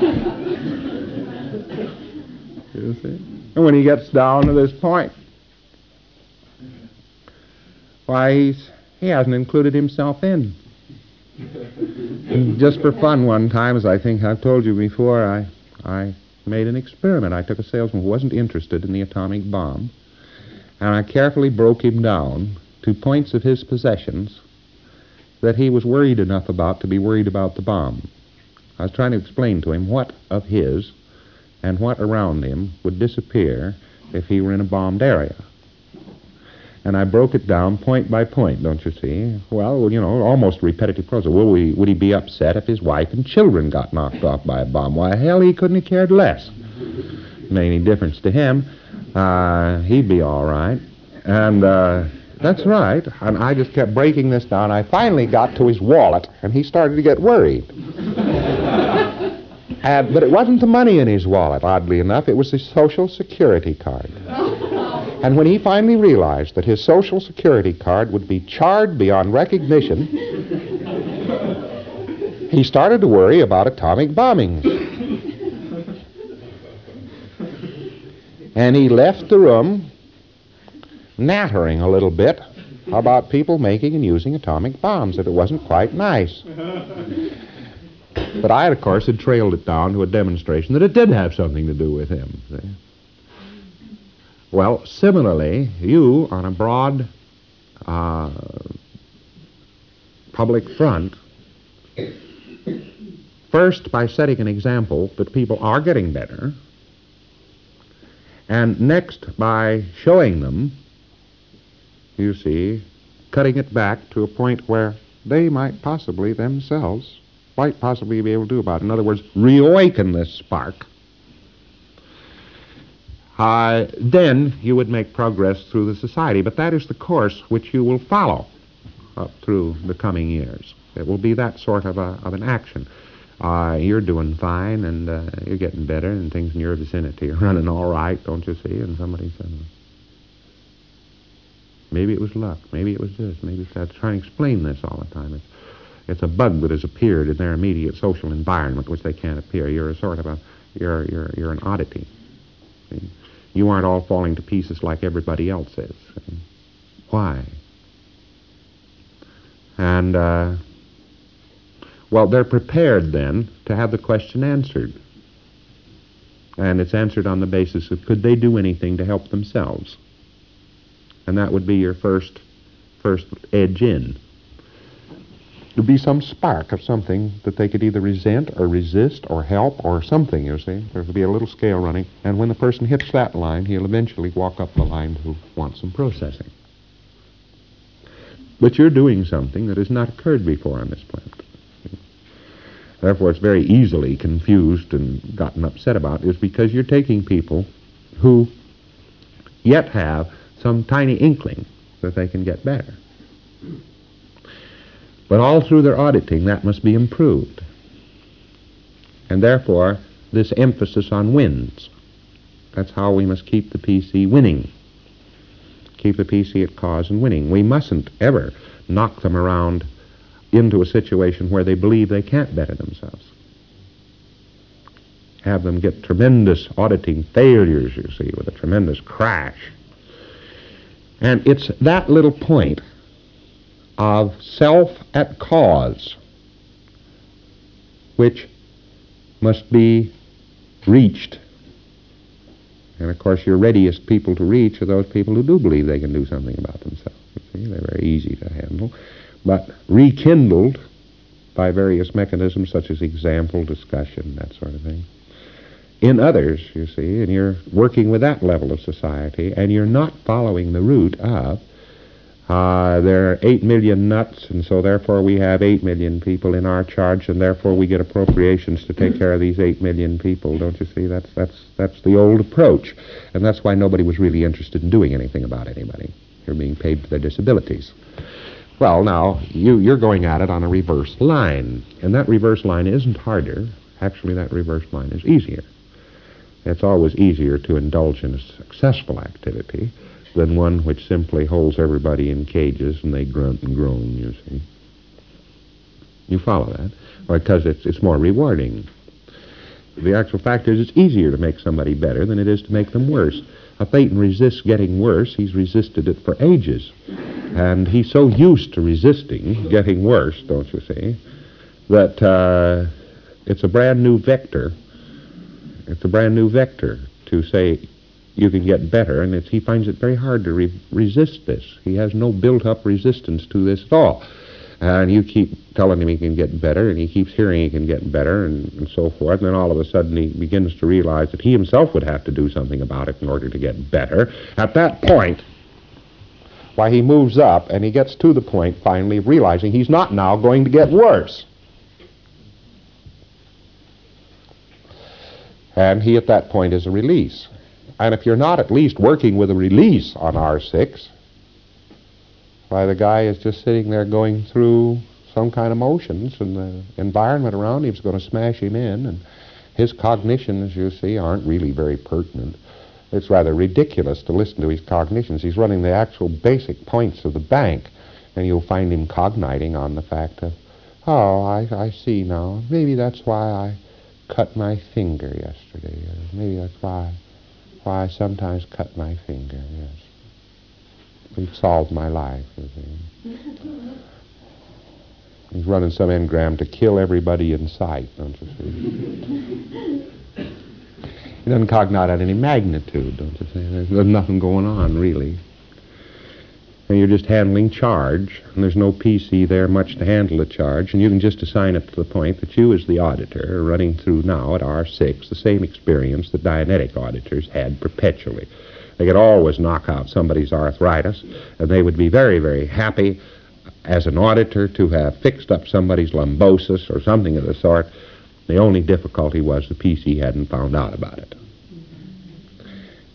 You see? And when he gets down to this point, why, he hasn't included himself in. And just for fun one time, as I think I've told you before, I made an experiment. I took a salesman who wasn't interested in the atomic bomb, and I carefully broke him down to points of his possessions that he was worried enough about to be worried about the bomb. I was trying to explain to him what of his and what around him would disappear if he were in a bombed area. And I broke it down point by point, don't you see? Well, you know, almost repetitive prose. Well, would he be upset if his wife and children got knocked off by a bomb? Why, hell, he couldn't have cared less. Made any difference to him. He'd be all right. And that's right. And I just kept breaking this down. I finally got to his wallet, and he started to get worried. But it wasn't the money in his wallet, oddly enough. It was his Social Security card. And when he finally realized that his Social Security card would be charred beyond recognition, he started to worry about atomic bombings. And he left the room nattering a little bit about people making and using atomic bombs, that it wasn't quite nice. But I, of course, had trailed it down to a demonstration that it did have something to do with him. See? Well, similarly, you, on a broad public front, first by setting an example that people are getting better, and next by showing them, you see, cutting it back to a point where they might possibly themselves, quite possibly be able to do about it. In other words, reawaken this spark. Then you would make progress through the society. But that is the course which you will follow. up through the coming years. It will be that sort of an action. You're doing fine, and you're getting better, and things in your vicinity are running all right, don't you see? And somebody said, maybe it was luck, maybe it was this, maybe it's that. Trying to explain this all the time. It's a bug that has appeared in their immediate social environment, which they can't appear. You're a sort of you're an oddity. See? You aren't all falling to pieces like everybody else is. See? Why? And, well, they're prepared then to have the question answered. And it's answered on the basis of, could they do anything to help themselves? And that would be your first edge in. There'd be some spark of something that they could either resent or resist or help or something, you see. There would be a little scale running. And when the person hits that line, he'll eventually walk up the line to want some processing. But you're doing something that has not occurred before on this planet. Therefore, it's very easily confused and gotten upset about, is because you're taking people who yet have some tiny inkling that they can get better. But all through their auditing, that must be improved. And therefore, this emphasis on wins. That's how we must keep the PC winning. Keep the PC at cause and winning. We mustn't ever knock them around into a situation where they believe they can't better themselves. Have them get tremendous auditing failures, you see, with a tremendous crash. And it's that little point of self at cause which must be reached. And of course your readiest people to reach are those people who do believe they can do something about themselves. You see, they're very easy to handle, but rekindled by various mechanisms such as example, discussion, that sort of thing. In others, you see, and you're working with that level of society, and you're not following the route of there are 8 million nuts, and so therefore we have 8 million people in our charge, and therefore we get appropriations to take care of these 8 million people. Don't you see? That's the old approach, and that's why nobody was really interested in doing anything about anybody. They're being paid for their disabilities. Well, now you're going at it on a reverse line, and that reverse line isn't harder. Actually, that reverse line is easier. It's always easier to indulge in a successful activity than one which simply holds everybody in cages and they grunt and groan, you see. You follow that? Because it's more rewarding. The actual fact is it's easier to make somebody better than it is to make them worse. If Phaeton resists getting worse, he's resisted it for ages. And he's so used to resisting getting worse, don't you see, that it's a brand new vector. It's a brand new vector to say you can get better, and he finds it very hard to resist this. He has no built-up resistance to this at all. And you keep telling him he can get better, and he keeps hearing he can get better, and so forth, and then all of a sudden he begins to realize that he himself would have to do something about it in order to get better. At that point, why, he moves up, and he gets to the point, finally, of realizing he's not now going to get worse. And he, at that point, is a release. And if you're not at least working with a release on R6, why, the guy is just sitting there going through some kind of motions, and the environment around him is going to smash him in, and his cognitions, you see, aren't really very pertinent. It's rather ridiculous to listen to his cognitions. He's running the actual basic points of the bank, and you'll find him cogniting on the fact of, oh, I see now. Maybe that's why I cut my finger yesterday. Maybe that's why I sometimes cut my finger, yes. We've solved my life, you see. He's running some engram to kill everybody in sight, don't you see? He doesn't cognite at any magnitude, don't you see? There's nothing going on, really. And you're just handling charge, and there's no PC there much to handle the charge, and you can just assign it to the point that you, as the auditor, are running through now at R6 the same experience that Dianetic auditors had perpetually. They could always knock out somebody's arthritis, and they would be very, very happy as an auditor to have fixed up somebody's lumbosis or something of the sort. The only difficulty was the PC hadn't found out about it.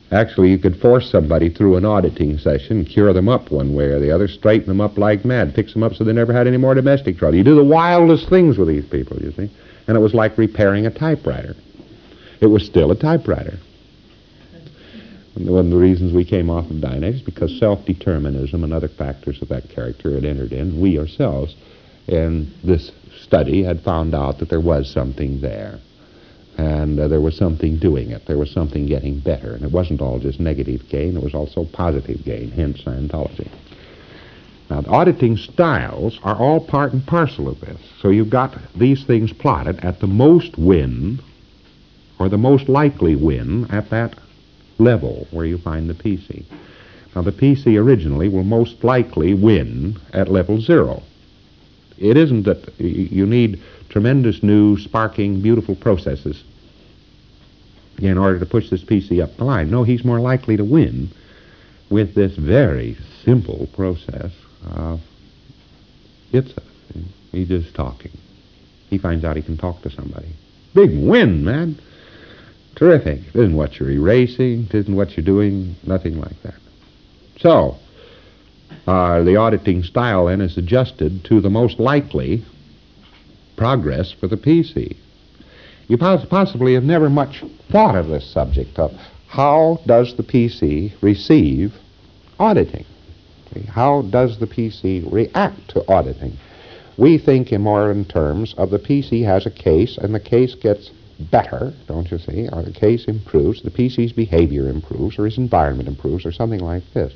Actually, you could force somebody through an auditing session, cure them up one way or the other, straighten them up like mad, fix them up so they never had any more domestic trouble. You do the wildest things with these people, you see. And it was like repairing a typewriter. It was still a typewriter. And one of the reasons we came off of Dianetics is because self-determinism and other factors of that character had entered in. We ourselves, in this study, had found out that there was something there. And there was something doing it. There was something getting better. And it wasn't all just negative gain. It was also positive gain, hence Scientology. Now, the auditing styles are all part and parcel of this. So you've got these things plotted at the most win, or the most likely win, at that level where you find the PC. Now, the PC originally will most likely win at level 0. It isn't that you need tremendous new, sparking, beautiful processes in order to push this PC up the line. No, he's more likely to win with this very simple process of ITSA. He's just talking. He finds out he can talk to somebody. Big win, man. Terrific. It isn't what you're erasing. It isn't what you're doing. Nothing like that. So, the auditing style then is adjusted to the most likely progress for the PC. You possibly have never much thought of this subject of how does the PC receive auditing? How does the PC react to auditing? We think more in terms of the PC has a case and the case gets better, don't you see, or the case improves, the PC's behavior improves, or his environment improves, or something like this.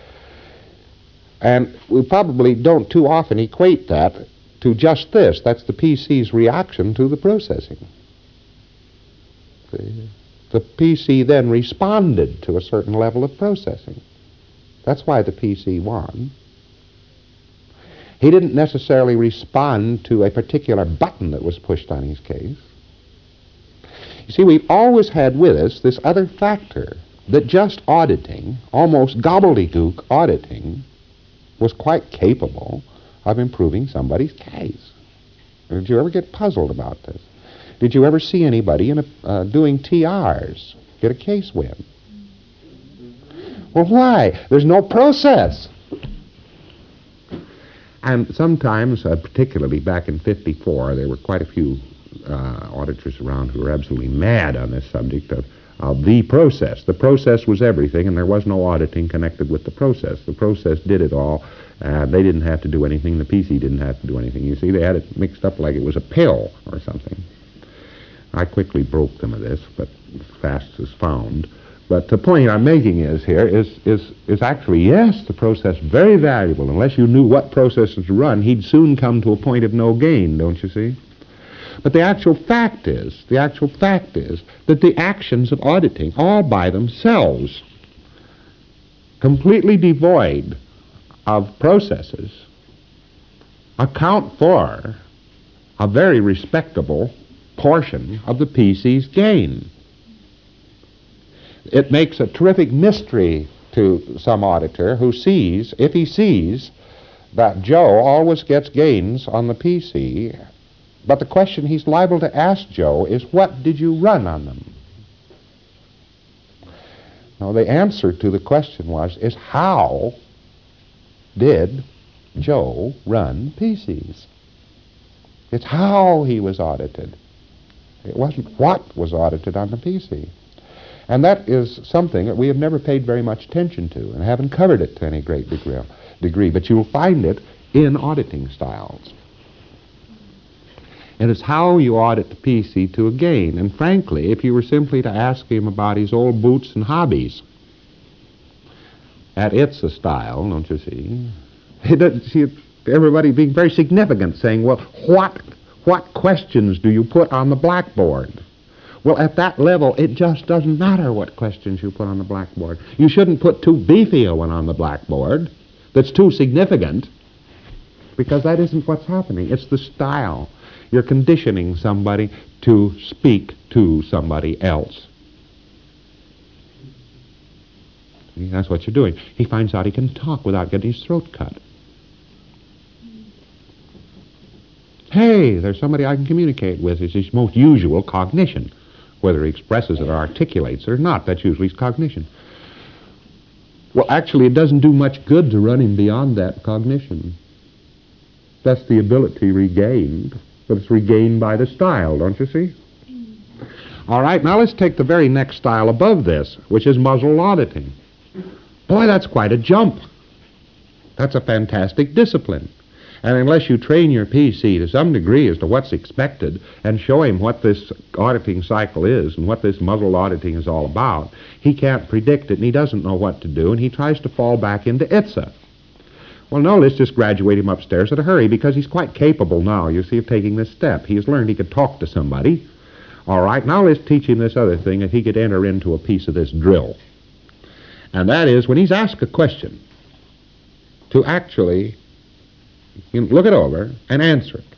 And we probably don't too often equate that to just this. That's the PC's reaction to the processing. The PC then responded to a certain level of processing. That's why the PC won. He didn't necessarily respond to a particular button that was pushed on his case. You see, we've always had with us this other factor, that just auditing, almost gobbledygook auditing, was quite capable of improving somebody's case. Did you ever get puzzled about this? Did you ever see anybody doing TRs get a case win? Well, why? There's no process. And sometimes, particularly back in '54, there were quite a few auditors around who were absolutely mad on this subject of the process. The process was everything, and there was no auditing connected with the process. The process did it all. They didn't have to do anything. The PC didn't have to do anything. You see, they had it mixed up like it was a pill or something. I quickly broke them of this, but fast as found. But the point I'm making is actually, yes, the process very valuable. Unless you knew what processes to run, he'd soon come to a point of no gain, don't you see? But the actual fact is that the actions of auditing, all by themselves, completely devoid of processes, account for a very respectable portion of the PC's gain. It makes a terrific mystery to some auditor who sees, if he sees, that Joe always gets gains on the PC, but the question he's liable to ask Joe is, what did you run on them? Now, the answer to the question is how did Joe run PCs? It's how he was audited. It wasn't what was audited on the PC. And that is something that we have never paid very much attention to and haven't covered it to any great degree, but you'll find it in auditing styles. It is how you audit the PC to a gain. And frankly, if you were simply to ask him about his old boots and hobbies, at ITSA style, don't you see, everybody being very significant, saying, well, what questions do you put on the blackboard? Well, at that level, it just doesn't matter what questions you put on the blackboard. You shouldn't put too beefy a one on the blackboard that's too significant, because that isn't what's happening. It's the style. You're conditioning somebody to speak to somebody else. See, that's what you're doing. He finds out he can talk without getting his throat cut. Hey, there's somebody I can communicate with. It's his most usual cognition. Whether he expresses it or articulates it or not, that's usually his cognition. Well, actually, it doesn't do much good to run him beyond that cognition. That's the ability regained, but it's regained by the style, don't you see? All right, now let's take the very next style above this, which is muzzle auditing. Boy, that's quite a jump. That's a fantastic discipline. And unless you train your PC to some degree as to what's expected and show him what this auditing cycle is and what this muzzle auditing is all about, he can't predict it and he doesn't know what to do and he tries to fall back into ITSA. Well, no, let's just graduate him upstairs in a hurry because he's quite capable now, you see, of taking this step. He has learned he could talk to somebody. All right, now let's teach him this other thing that he could enter into a piece of this drill. And that is when he's asked a question, to actually look it over and answer it.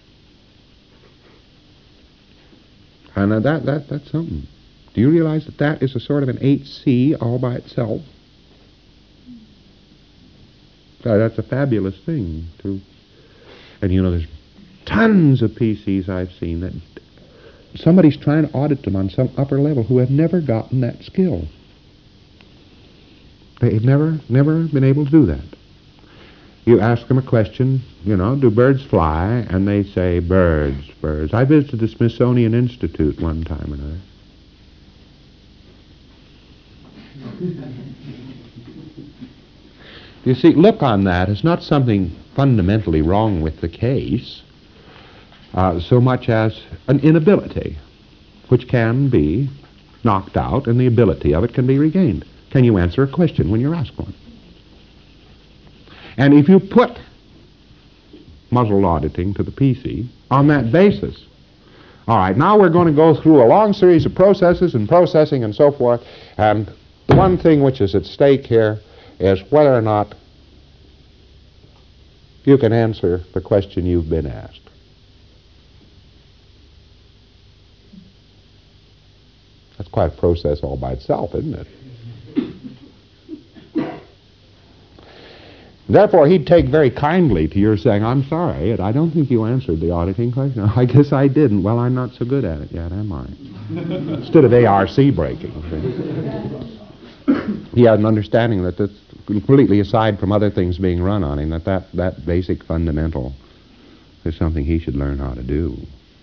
And that's something. Do you realize that that is a sort of an 8C all by itself? That's a fabulous thing, too. And you know, there's tons of PCs I've seen that somebody's trying to audit them on some upper level who have never gotten that skill. They've never been able to do that. You ask them a question, you know, do birds fly? And they say, birds, birds. I visited the Smithsonian Institute one time or another. You see, look on that as not something fundamentally wrong with the case, so much as an inability, which can be knocked out, and the ability of it can be regained. Can you answer a question when you're asked one? And if you put muzzle auditing to the PC on that basis, all right, now we're going to go through a long series of processes and processing and so forth, and the one thing which is at stake here is whether or not you can answer the question you've been asked. That's quite a process all by itself, isn't it? Therefore, he'd take very kindly to your saying, I'm sorry, I don't think you answered the auditing question. I guess I didn't. Well, I'm not so good at it yet, am I? Instead of ARC breaking. He had an understanding that that's completely aside from other things being run on him, that basic fundamental is something he should learn how to do.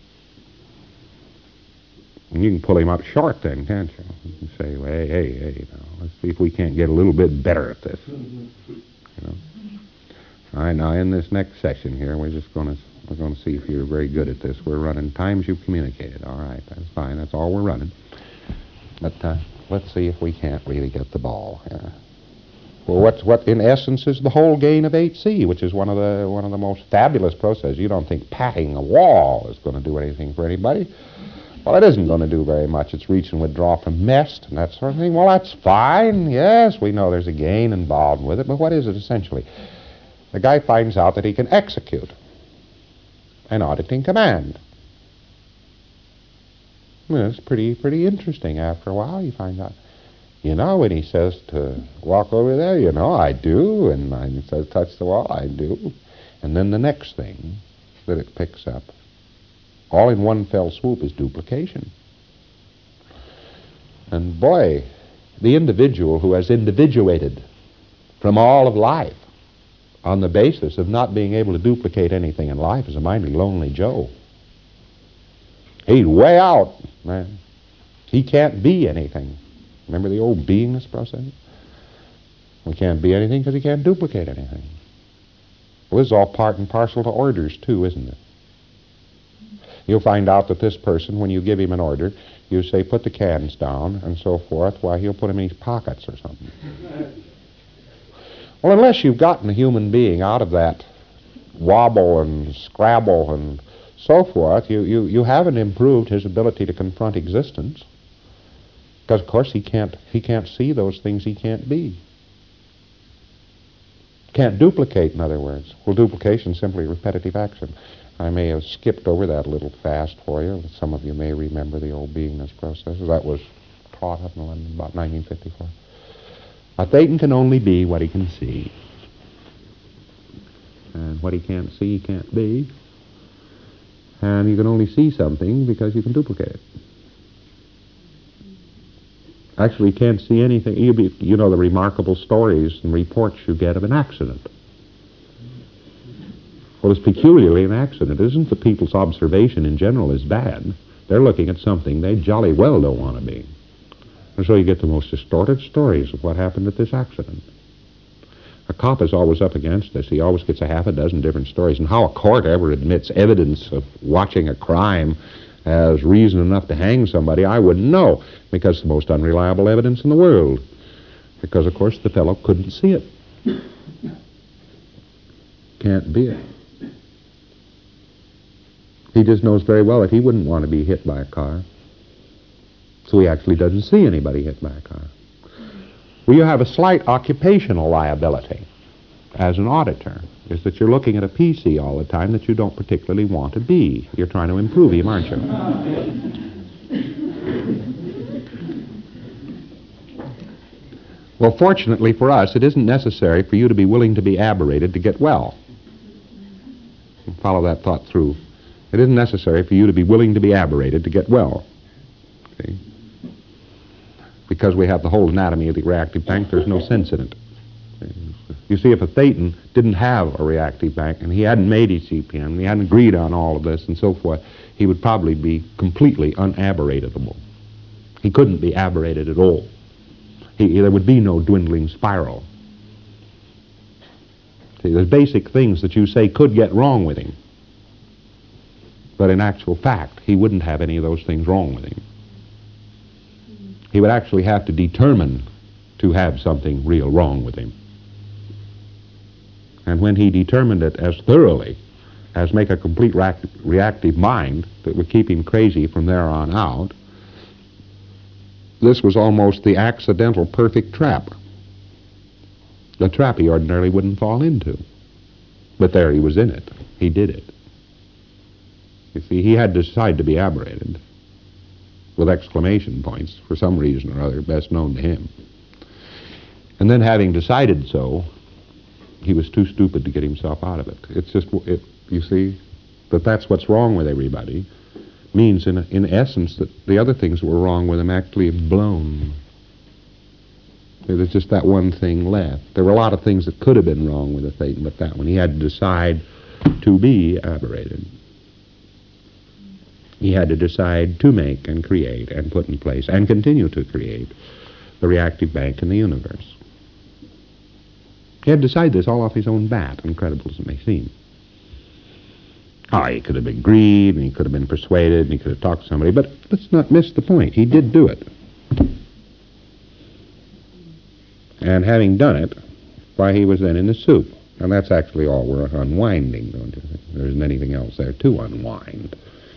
And you can pull him up short then, can't you? You can say, well, hey, now, let's see if we can't get a little bit better at this. You know? All right, now in this next session here, we're going to see if you're very good at this. We're running times you've communicated. All right, that's fine. That's all we're running. But let's see if we can't really get the ball here. Well, what in essence is the whole gain of 8C, which is one of the most fabulous processes. You don't think patting a wall is going to do anything for anybody? Well, it isn't going to do very much. It's reach and withdraw from mist and that sort of thing. Well, that's fine. Yes, we know there's a gain involved with it, but what is it essentially? The guy finds out that he can execute an auditing command. Well, it's pretty interesting after a while. You find out, you know, when he says to walk over there, you know, I do, and when he says touch the wall, I do. And then the next thing that it picks up, all in one fell swoop, is duplication. And boy, the individual who has individuated from all of life on the basis of not being able to duplicate anything in life is a mighty lonely Joe. He's way out, man. He can't be anything. Remember the old beingness process? He can't be anything because he can't duplicate anything. Well, this is all part and parcel to orders, too, isn't it? You'll find out that this person, when you give him an order, you say, put the cans down, and so forth, why, he'll put them in his pockets or something. Well, unless you've gotten a human being out of that wobble and scrabble and so forth, you haven't improved his ability to confront existence. Because, of course, he can't see those things he can't be. Can't duplicate, in other words. Well, duplication is simply repetitive action. I may have skipped over that a little fast for you. Some of you may remember the old beingness process. That was taught up in London about 1954. A Thetan can only be what he can see. And what he can't see, he can't be. And you can only see something because you can duplicate it. Actually, you can't see anything. You know the remarkable stories and reports you get of an accident. Well, it's peculiarly an accident. It isn't that people's observation in general is bad. They're looking at something they jolly well don't want to be. And so you get the most distorted stories of what happened at this accident. A cop is always up against this. He always gets a half a dozen different stories. And how a court ever admits evidence of watching a crime as reason enough to hang somebody, I wouldn't know, because it's the most unreliable evidence in the world. Because, of course, the fellow couldn't see it. Can't be it. He just knows very well that he wouldn't want to be hit by a car. So he actually doesn't see anybody hit by a car. Well, you have a slight occupational liability as an auditor, is that you're looking at a PC all the time that you don't particularly want to be. You're trying to improve him, aren't you? Well, fortunately for us, it isn't necessary for you to be willing to be aberrated to get well. Follow that thought through. It isn't necessary for you to be willing to be aberrated to get well. Okay? Because we have the whole anatomy of the reactive bank, there's no sense in it. You see, if a Thetan didn't have a reactive bank and he hadn't made his CPM, and he hadn't agreed on all of this and so forth, he would probably be completely unaberratable. He couldn't be aberrated at all. There would be no dwindling spiral. See, there's basic things that you say could get wrong with him. But in actual fact, he wouldn't have any of those things wrong with him. He would actually have to determine to have something real wrong with him. And when he determined it as thoroughly as make a complete reactive mind that would keep him crazy from there on out, this was almost the accidental perfect trap. The trap he ordinarily wouldn't fall into. But there he was in it. He did it. You see, he had to decide to be aberrated, with exclamation points, for some reason or other, best known to him. And then having decided so, he was too stupid to get himself out of it. It's just, you see, that's what's wrong with everybody. Means, in essence, that the other things that were wrong with him actually have blown. There's just that one thing left. There were a lot of things that could have been wrong with the Thetan, but that one, he had to decide to be aberrated. He had to decide to make and create and put in place and continue to create the reactive bank in the universe. He had to decide this all off his own bat, incredible as it may seem. Oh, he could have agreed, and he could have been persuaded, and he could have talked to somebody, but let's not miss the point. He did do it. And having done it, why, he was then in the soup. And that's actually all we're unwinding, don't you think? There isn't anything else there to unwind.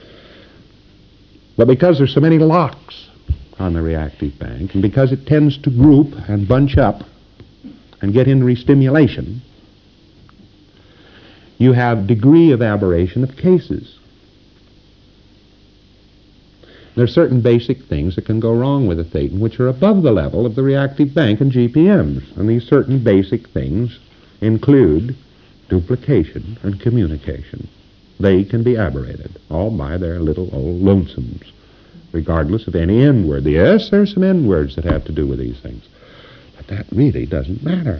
But because there's so many locks on the reactive bank, and because it tends to group and bunch up and get into restimulation, you have degree of aberration of cases. There are certain basic things that can go wrong with a Thetan which are above the level of the reactive bank and GPMs. And these certain basic things include duplication and communication. They can be aberrated, all by their little old lonesomes, regardless of any end word. Yes, there's some end words that have to do with these things, but that really doesn't matter.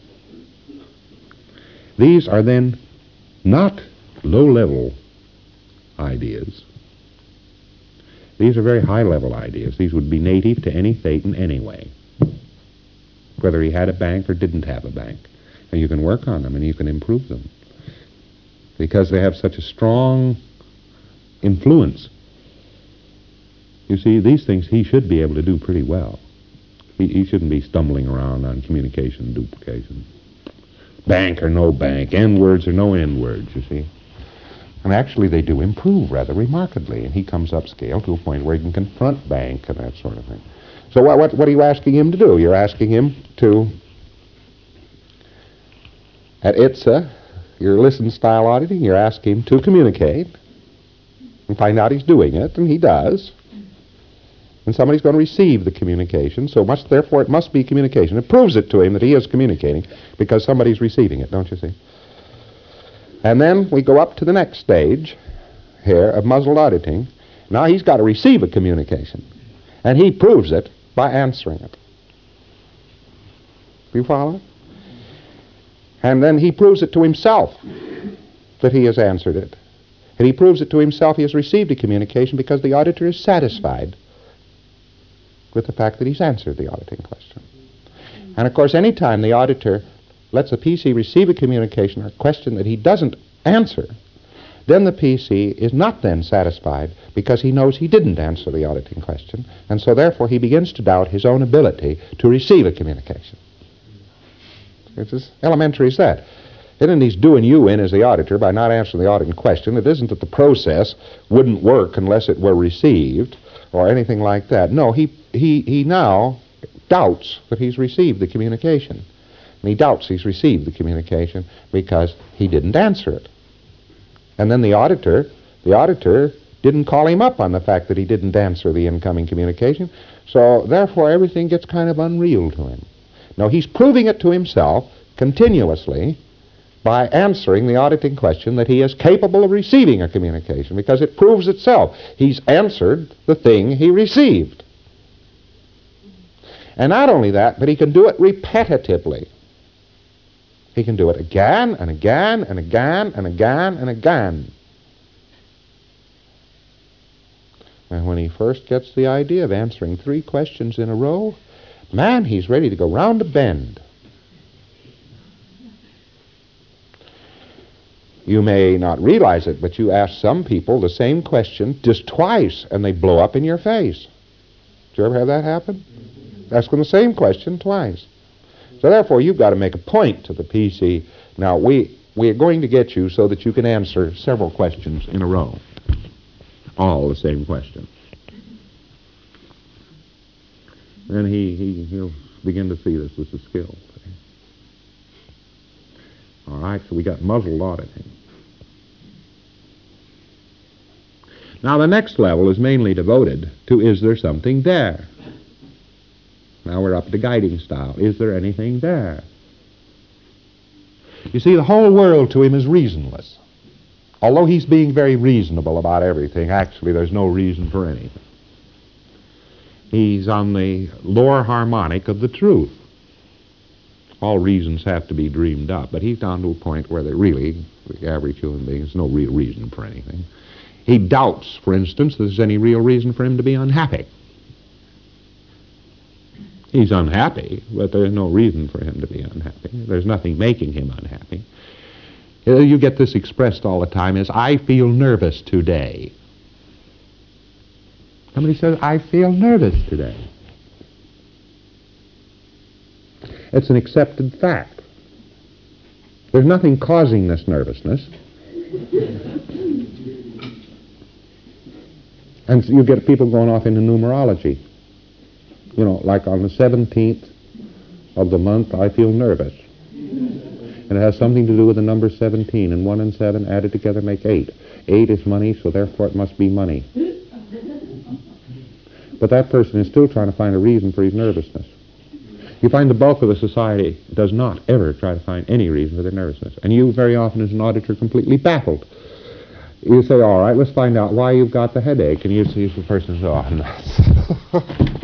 These are then not low-level ideas. These are very high-level ideas. These would be native to any Thetan anyway, whether he had a bank or didn't have a bank. And you can work on them and you can improve them, because they have such a strong influence. You see, these things he should be able to do pretty well. He shouldn't be stumbling around on communication and duplication. Bank or no bank, N-words or no N-words, you see. And actually they do improve rather remarkably, and he comes upscale to a point where he can confront bank and that sort of thing. So what are you asking him to do? You're asking him to, at ITSA, your listen-style auditing, you're asking him to communicate and find out he's doing it, and he does. And somebody's going to receive the communication, so therefore it must be communication. It proves it to him that he is communicating because somebody's receiving it, don't you see? And then we go up to the next stage here of muzzled auditing. Now he's got to receive a communication, and he proves it by answering it. You follow? And then he proves it to himself that he has answered it. And he proves it to himself he has received a communication because the auditor is satisfied with the fact that he's answered the auditing question. And of course, any time the auditor lets the PC receive a communication or question that he doesn't answer, then the PC is not then satisfied because he knows he didn't answer the auditing question, and so therefore he begins to doubt his own ability to receive a communication. It's as elementary as that. It isn't he's doing you in as the auditor by not answering the auditing question. It isn't that the process wouldn't work unless it were received or anything like that. No, he now doubts that he's received the communication. And he doubts he's received the communication because he didn't answer it. And then the auditor didn't call him up on the fact that he didn't answer the incoming communication. So therefore everything gets kind of unreal to him. Now, he's proving it to himself continuously by answering the auditing question that he is capable of receiving a communication because it proves itself. He's answered the thing he received. And not only that, but he can do it repetitively. He can do it again and again and again and again and again. And when he first gets the idea of answering 3 questions in a row, man, he's ready to go round a bend. You may not realize it, but you ask some people the same question just twice, and they blow up in your face. Did you ever have that happen? Ask them the same question twice. So therefore, you've got to make a point to the PC. Now, we are going to get you so that you can answer several questions in a row. All the same question. Then he'll begin to see this as a skill. All right, so we got muzzled auditing. Now the next level is mainly devoted to is there something there? Now we're up to guiding style. Is there anything there? You see, the whole world to him is reasonless. Although he's being very reasonable about everything, actually there's no reason for anything. He's on the lower harmonic of the truth. All reasons have to be dreamed up, but he's down to a point where there really, the average human being, there's no real reason for anything. He doubts, for instance, there's any real reason for him to be unhappy. He's unhappy, but there's no reason for him to be unhappy. There's nothing making him unhappy. You get this expressed all the time as, I feel nervous today. Somebody says, I feel nervous today. It's an accepted fact. There's nothing causing this nervousness. And so you get people going off into numerology. You know, like on the 17th of the month, I feel nervous. And it has something to do with the number 17, and 1 and 7 added together make 8. 8 is money, so therefore it must be money. But that person is still trying to find a reason for his nervousness. You find the bulk of the society does not ever try to find any reason for their nervousness. And you very often as an auditor completely baffled. You say, all right, let's find out why you've got the headache. And you see the person says, oh, no.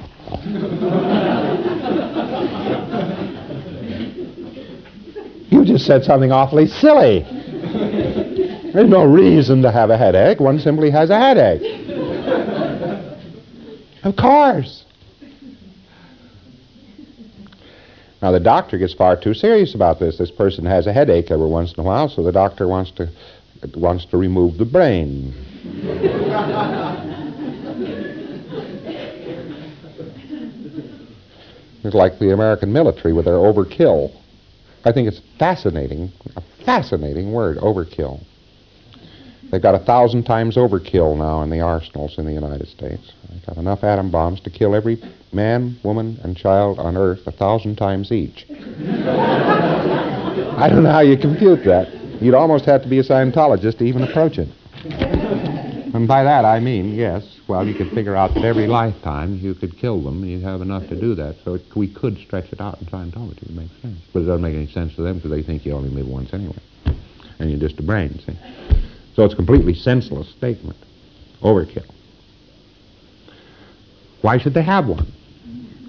You just said something awfully silly. There's no reason to have a headache. One simply has a headache. Of course. Now, the doctor gets far too serious about this. This person has a headache every once in a while, so the doctor wants to remove the brain. It's like the American military with their overkill. I think it's fascinating, a fascinating word, overkill. They've got 1,000 times overkill now in the arsenals in the United States. They've got enough atom bombs to kill every man, woman, and child on Earth 1,000 times each. I don't know how you compute that. You'd almost have to be a Scientologist to even approach it. And by that I mean, yes, well, you could figure out that every lifetime you could kill them, and you'd have enough to do that. So we could stretch it out in Scientology. It makes sense. But it doesn't make any sense to them because they think you only live once anyway. And you're just a brain, see? So it's a completely senseless statement. Overkill. Why should they have one?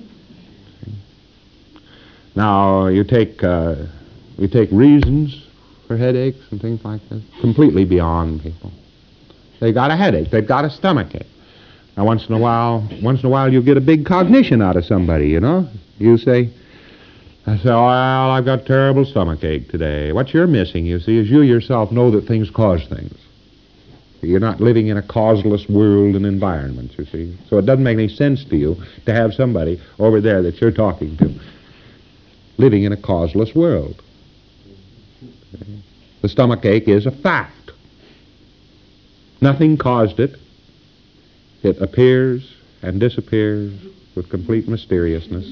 Now, you take reasons for headaches and things like this, completely beyond people. They got a headache. They've got a stomachache. Now, once in a while, you get a big cognition out of somebody, you know. You say, well, I've got terrible stomachache today. What you're missing, you see, is you yourself know that things cause things. You're not living in a causeless world and environment, you see. So it doesn't make any sense to you to have somebody over there that you're talking to living in a causeless world. The stomachache is a fact. Nothing caused it. It appears and disappears with complete mysteriousness.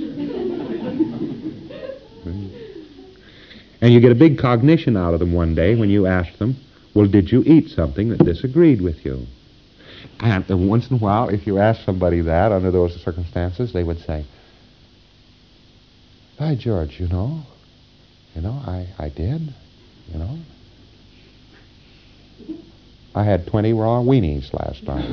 And you get a big cognition out of them one day when you ask them, well, did you eat something that disagreed with you? And once in a while, if you ask somebody that under those circumstances, they would say, by George, I did, I had 20 raw weenies last night.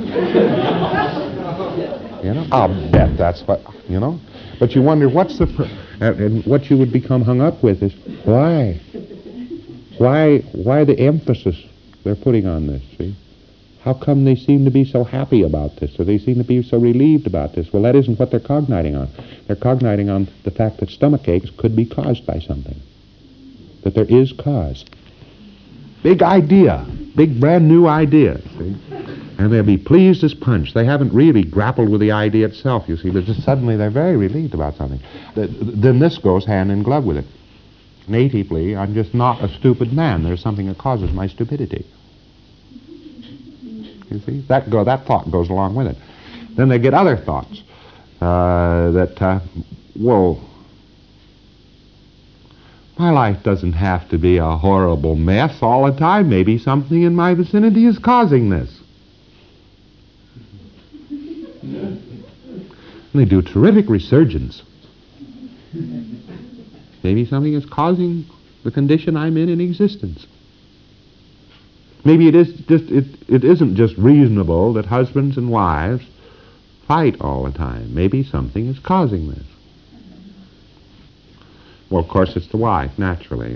I'll bet that's what, But you wonder what's and what you would become hung up with is why? Why the emphasis they're putting on this, see? How come they seem to be so happy about this, or they seem to be so relieved about this? Well, that isn't what they're cogniting on. They're cogniting on the fact that stomach aches could be caused by something. That there is cause. Big idea. Big brand new idea, see? And they'll be pleased as punch. They haven't really grappled with the idea itself, you see, but just suddenly they're very relieved about something. Then this goes hand in glove with it. Natively, I'm just not a stupid man. There's something that causes my stupidity. You see? That thought goes along with it. Then they get other thoughts my life doesn't have to be a horrible mess all the time. Maybe something in my vicinity is causing this. And they do terrific resurgence. Maybe something is causing the condition I'm in existence. Maybe it isn't just reasonable that husbands and wives fight all the time. Maybe something is causing this. Well, of course, it's the wife, naturally,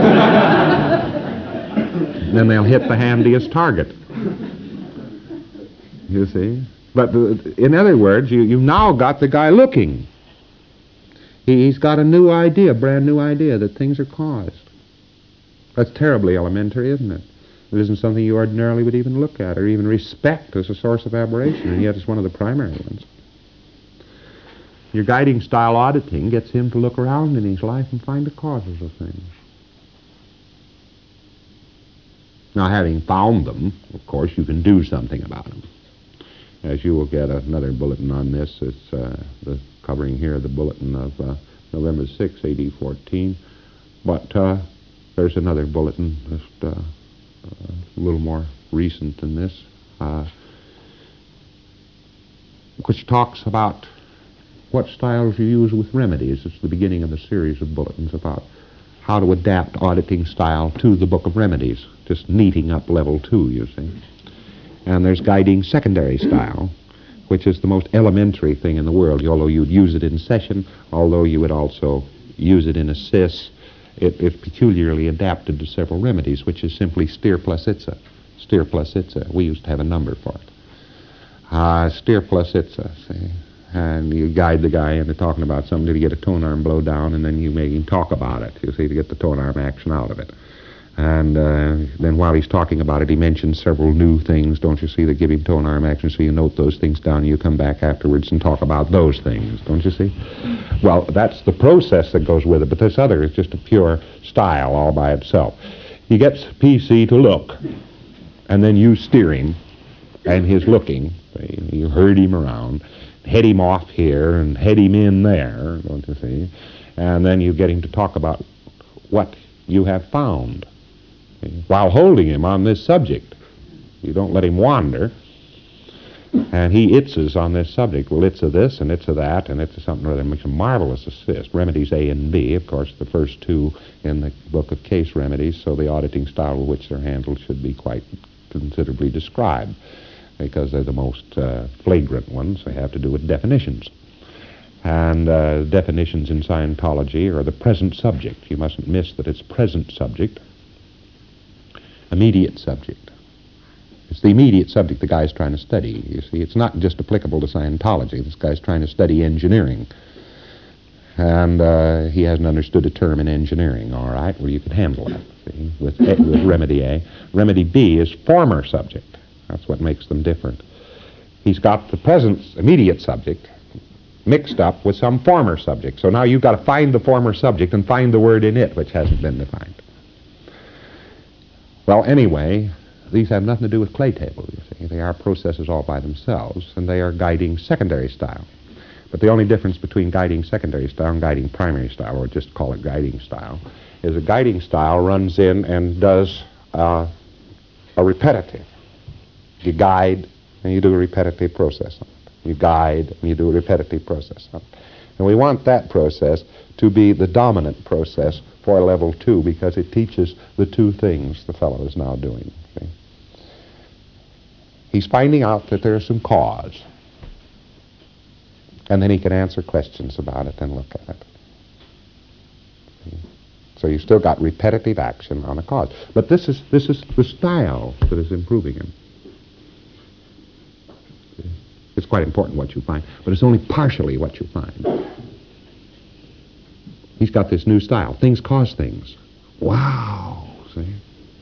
Then they'll hit the handiest target. You see? But in other words, you've now got the guy looking. He's got a new idea, a brand new idea that things are caused. That's terribly elementary, isn't it? It isn't something you ordinarily would even look at or even respect as a source of aberration, and yet it's one of the primary ones. Your guiding style auditing gets him to look around in his life and find the causes of things. Now, having found them, of course, you can do something about them. As you will get another bulletin on this, it's the covering here the bulletin of November 6, AD 14. But there's another bulletin just a little more recent than this, which talks about what styles you use with remedies. It's the beginning of a series of bulletins about how to adapt auditing style to the Book of Remedies, just neating up level 2, you see. And there's guiding secondary style, which is the most elementary thing in the world. Although you'd use it in session, although you would also use it in assist, it's peculiarly adapted to several remedies, which is simply steer plus itza. Steer plus itza. We used to have a number for it. Steer plus itza, see. And you guide the guy into talking about something to get a tone arm blow down, and then you make him talk about it, you see, to get the tone arm action out of it. And then while he's talking about it, he mentions several new things, don't you see, that give him tone arm action, so you note those things down, and you come back afterwards and talk about those things, don't you see? Well, that's the process that goes with it, but this other is just a pure style all by itself. He gets PC to look, and then you steer him, and his looking, you herd him around, head him off here and head him in there, don't you see? And then you get him to talk about what you have found while holding him on this subject. You don't let him wander. And he itzes on this subject. Well, it's a this and it's a that and it's a something or other. Makes a marvelous assist. Remedies A and B, of course, the first two in the book of case remedies, so the auditing style with which they're handled should be quite considerably described, because they're the most flagrant ones. They have to do with definitions. And definitions in Scientology are the present subject. You mustn't miss that it's present subject. Immediate subject. It's the immediate subject the guy's trying to study. You see, it's not just applicable to Scientology. This guy's trying to study engineering. And he hasn't understood a term in engineering, all right? Well, you can handle that, see, with remedy A. Remedy B is former subject. That's what makes them different. He's got the present immediate subject mixed up with some former subject. So now you've got to find the former subject and find the word in it, which hasn't been defined. Well, anyway, these have nothing to do with clay table, you see. They are processes all by themselves, and they are guiding secondary style. But the only difference between guiding secondary style and guiding primary style, or just call it guiding style, is a guiding style runs in and does a repetitive. You guide, and you do a repetitive process on it. You guide, and you do a repetitive process on it. And we want that process to be the dominant process for level 2 because it teaches the two things the fellow is now doing. See? He's finding out that there's some cause. And then he can answer questions about it and look at it. See? So you've still got repetitive action on a cause. But this is the style that is improving him. See? It's quite important what you find, but it's only partially what you find. He's got this new style. Things cause things. Wow. See?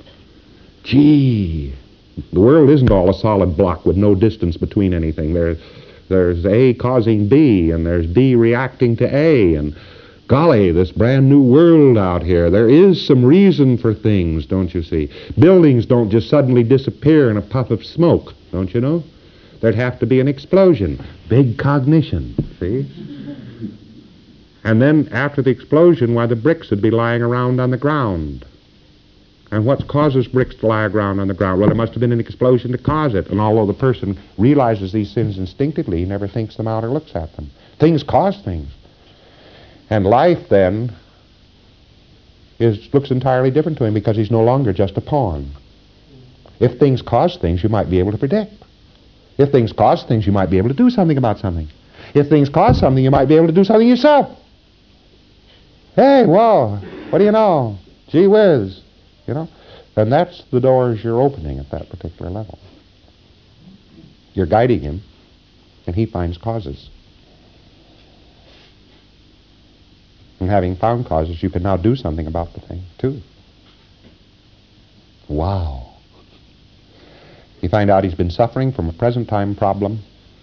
Gee. The world isn't all a solid block with no distance between anything. There's A causing B, and there's B reacting to A, and golly, this brand new world out here. There is some reason for things, don't you see? Buildings don't just suddenly disappear in a puff of smoke, don't you know? There'd have to be an explosion. Big cognition, see? And then after the explosion, why, the bricks would be lying around on the ground. And what causes bricks to lie around on the ground? Well, there must have been an explosion to cause it. And although the person realizes these things instinctively, he never thinks them out or looks at them. Things cause things. And life, then, looks entirely different to him because he's no longer just a pawn. If things cause things, you might be able to predict. If things cause things, you might be able to do something about something. If things cause something, you might be able to do something yourself. Hey, whoa, what do you know? Gee whiz, you know? And that's the doors you're opening at that particular level. You're guiding him, and he finds causes. And having found causes, you can now do something about the thing, too. Wow. You find out he's been suffering from a present time problem,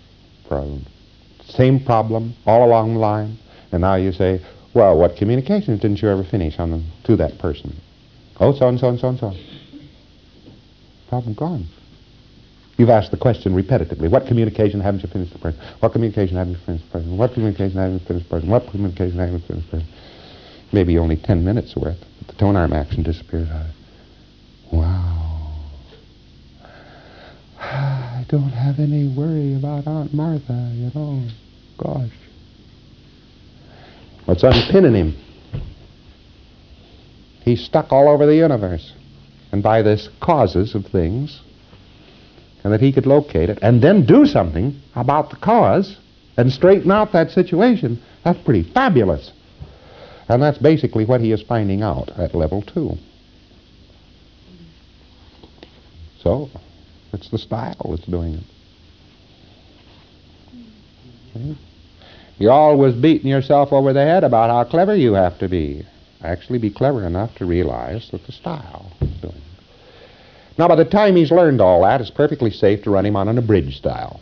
same problem all along the line, and now you say, well, what communications didn't you ever finish to that person? Oh, so and so and so and so. Problem gone. You've asked the question repetitively. What communication haven't you finished the person? What communication haven't you finished the person? What communication haven't you finished the person? What communication haven't you finished the person? Maybe only 10 minutes worth, but the tone arm action disappears out of it. Wow. I don't have any worry about Aunt Martha, you know. Gosh. What's unpinning him? He's stuck all over the universe. And by this causes of things, and that he could locate it, and then do something about the cause, and straighten out that situation, that's pretty fabulous. And that's basically what he is finding out at level 2. So, it's the style that's doing it. See? You're always beating yourself over the head about how clever you have to be. Actually be clever enough to realize that the style is doing it. Now, by the time he's learned all that, it's perfectly safe to run him on an abridged style.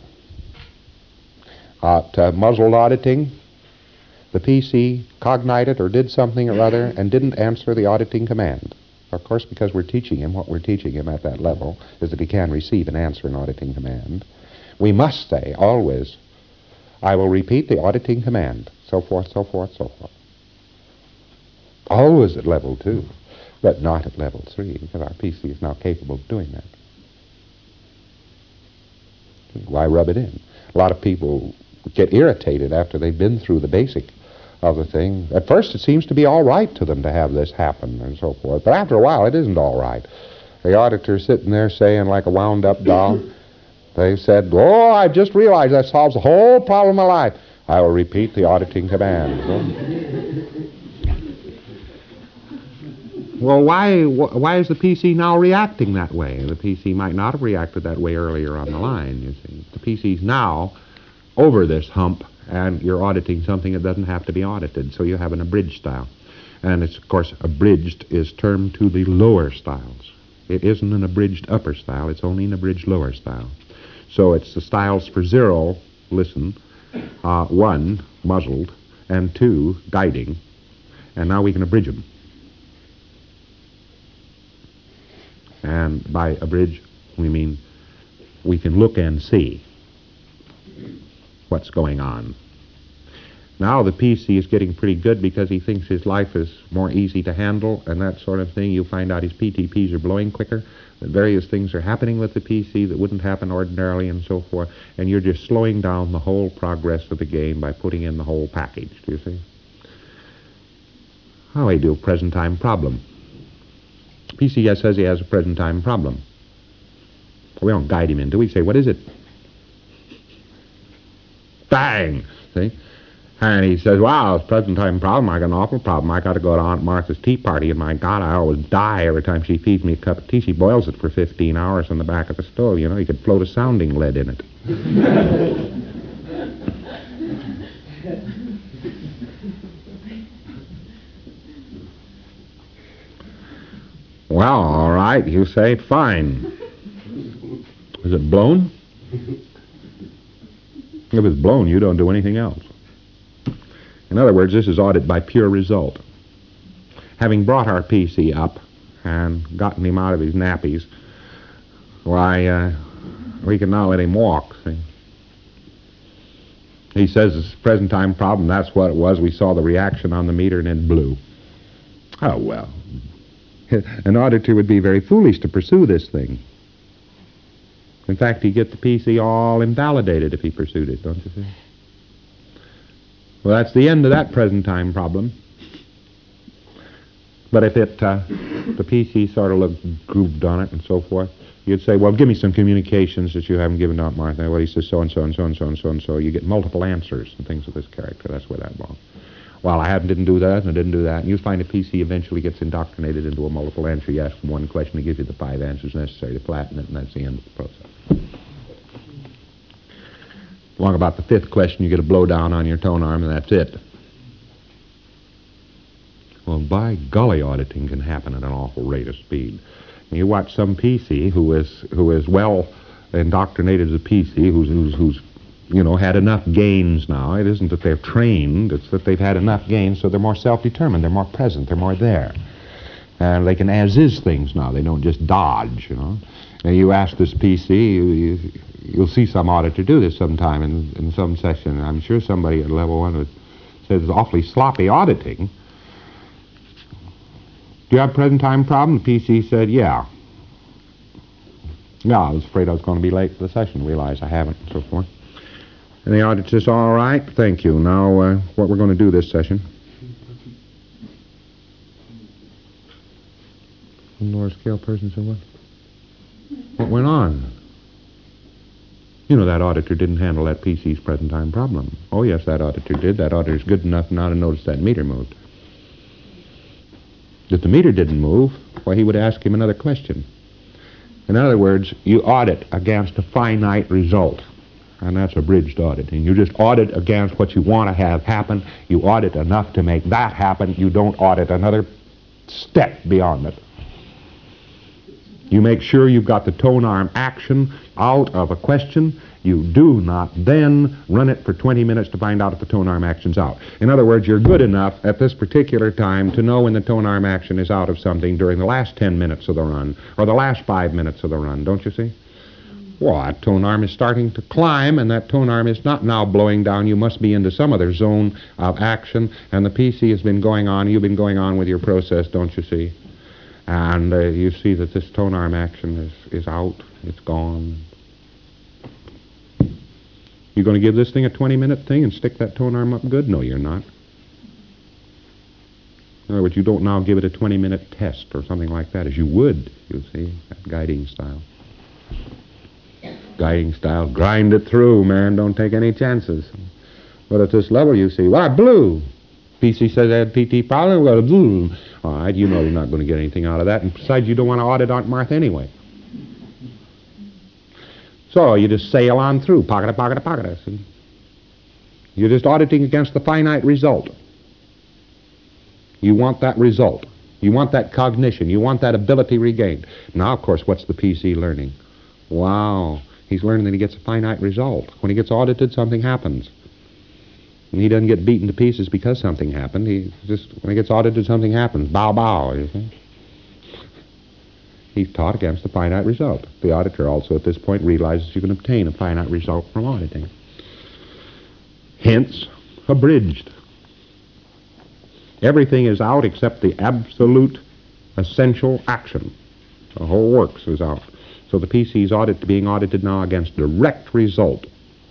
Muzzled auditing, the PC cognited or did something or other and didn't answer the auditing command. Of course, because we're teaching him, what we're teaching him at that level is that he can receive and answer an auditing command. We must say, always, I will repeat the auditing command, so forth, so forth, so forth. Always at level 2, but not at level 3, because our PC is now capable of doing that. Why rub it in? A lot of people get irritated after they've been through the basic of the thing. At first it seems to be all right to them to have this happen and so forth, but after a while it isn't all right. The auditor's sitting there saying like a wound-up doll, they said, oh, I've just realized that solves the whole problem of life. I will repeat the auditing command. Well, why is the PC now reacting that way? The PC might not have reacted that way earlier on the line, you see. The PC's now over this hump, and you're auditing something that doesn't have to be audited, so you have an abridged style. And it's, of course, abridged is termed to the lower styles. It isn't an abridged upper style, it's only an abridged lower style. So it's the styles for 0, listen, 1, muzzled, and 2, guiding, and now we can abridge them. And by abridge, we mean we can look and see what's going on. Now the PC is getting pretty good because he thinks his life is more easy to handle and that sort of thing. You find out his PTPs are blowing quicker, that various things are happening with the PC that wouldn't happen ordinarily and so forth, and you're just slowing down the whole progress of the game by putting in the whole package, do you see? How do we do a present time problem? PC says he has a present time problem. We don't guide him into it. We say, what is it? Bang! See? And he says, wow, it's a present time problem. I got an awful problem. I got to go to Aunt Martha's tea party, and my God, I always die every time she feeds me a cup of tea. She boils it for 15 hours on the back of the stove. You know, you could float a sounding lead in it. Well, all right, you say, fine. Is it blown? If it's blown, you don't do anything else. In other words, this is audit by pure result. Having brought our PC up and gotten him out of his nappies, why, we can now let him walk, see? He says it's a present time problem. That's what it was. We saw the reaction on the meter and it blew. Oh, well. An auditor would be very foolish to pursue this thing. In fact, he'd get the PC all invalidated if he pursued it, don't you see? Well, that's the end of that present time problem. But if the PC sort of looked grooved on it and so forth, you'd say, well, give me some communications that you haven't given to Aunt Martha. Well, he says so-and-so and so-and-so and so-and-so. You get multiple answers and things of this character. That's where that belongs. Well, I didn't do that, and I didn't do that. And you find a PC eventually gets indoctrinated into a multiple answer. You ask him one question, he gives you the 5 answers necessary to flatten it, and that's the end of the process. Along about the 5th question, you get a blowdown on your tone arm, and that's it. Well, by golly, auditing can happen at an awful rate of speed. And you watch some PC who is well indoctrinated as a PC, who's had enough gains now. It isn't that they're trained, it's that they've had enough gains so they're more self-determined, they're more present, they're more there. And they can as-is things now. They don't just dodge, And you ask this PC, you'll see some auditor do this sometime in some session. I'm sure somebody at level 1 would say it's awfully sloppy auditing. Do you have a present time problem? The PC said, yeah. Yeah, I was afraid I was going to be late for the session. Realize I haven't, and so forth. And the auditor says, all right, thank you. Now, what we're going to do this session. Lower scale person said what? What went on? That auditor didn't handle that PC's present time problem. Oh, yes, that auditor did. That auditor's good enough now to notice that meter moved. If the meter didn't move, why, he would ask him another question. In other words, you audit against a finite result. And that's abridged auditing. You just audit against what you want to have happen. You audit enough to make that happen. You don't audit another step beyond it. You make sure you've got the tone arm action out of a question. You do not then run it for 20 minutes to find out if the tone arm action's out. In other words, you're good enough at this particular time to know when the tone arm action is out of something during the last 10 minutes of the run or the last 5 minutes of the run, don't you see? Well, that tone arm is starting to climb, and that tone arm is not now blowing down. You must be into some other zone of action, and the PC has been going on. You've been going on with your process, don't you see? And you see that this tone arm action is out. It's gone. You going to give this thing a 20-minute thing and stick that tone arm up good? No, you're not. In other words, you don't now give it a 20-minute test or something like that, as you would, you see, that guiding style. Guiding style, grind it through, man. Don't take any chances. But at this level, you see, why, blue. PC says I had PT problem, well, blue. All right, you know you're not going to get anything out of that. And besides, you don't want to audit Aunt Martha anyway. So you just sail on through, pocket. See? You're just auditing against the finite result. You want that result. You want that cognition. You want that ability regained. Now, of course, what's the PC learning? Wow. He's learning that he gets a finite result. When he gets audited, something happens. And he doesn't get beaten to pieces because something happened. When he gets audited, something happens. Bow, you see. He's taught against the finite result. The auditor also at this point realizes you can obtain a finite result from auditing. Hence, abridged. Everything is out except the absolute essential action. The whole works is out. So the PC is being audited now against direct result.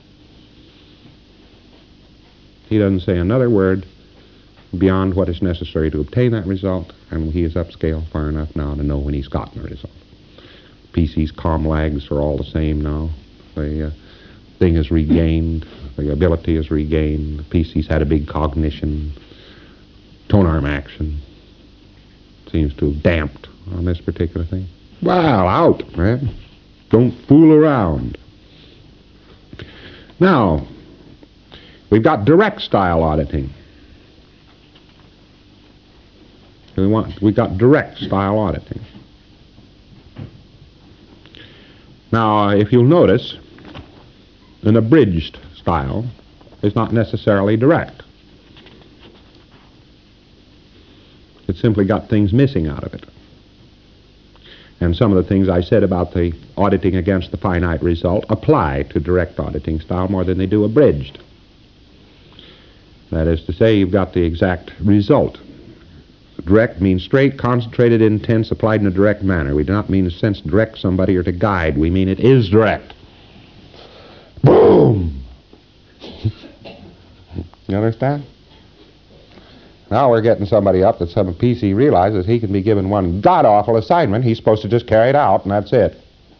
He doesn't say another word beyond what is necessary to obtain that result, and he is upscale far enough now to know when he's gotten the result. PC's comm lags are all the same now. The thing is regained. The ability is regained. The PC's had a big cognition. Tone arm action seems to have damped on this particular thing. Well, out, man. Don't fool around. Now, we've got direct style auditing. We've got direct style auditing. Now, if you'll notice, an abridged style is not necessarily direct. It's simply got things missing out of it. And some of the things I said about the auditing against the finite result apply to direct auditing style more than they do abridged. That is to say, you've got the exact result. Direct means straight, concentrated, intense, applied in a direct manner. We do not mean in a sense to direct somebody or to guide. We mean it is direct. Boom! You understand? Now we're getting somebody up that some PC realizes he can be given one god-awful assignment. He's supposed to just carry it out, and that's it.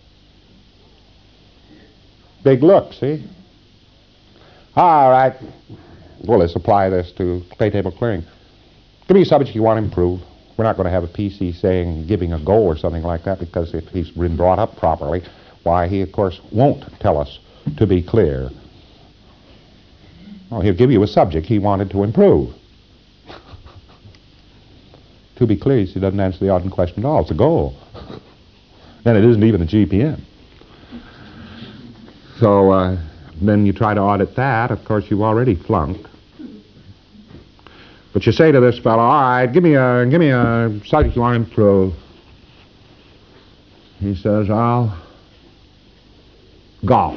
Big look, see? All right. Well, let's apply this to clay table clearing. Give me a subject you want to improve. We're not going to have a PC saying, giving a goal or something like that, because if he's been brought up properly, why, he, of course, won't tell us to be clear. Well, he'll give you a subject he wanted to improve. To be clear, he doesn't answer the auditing question at all. It's a goal. And it isn't even a GPM. So then you try to audit that. Of course, you've already flunked. But you say to this fellow, all right, give me a subject you want to improve. He says, golf.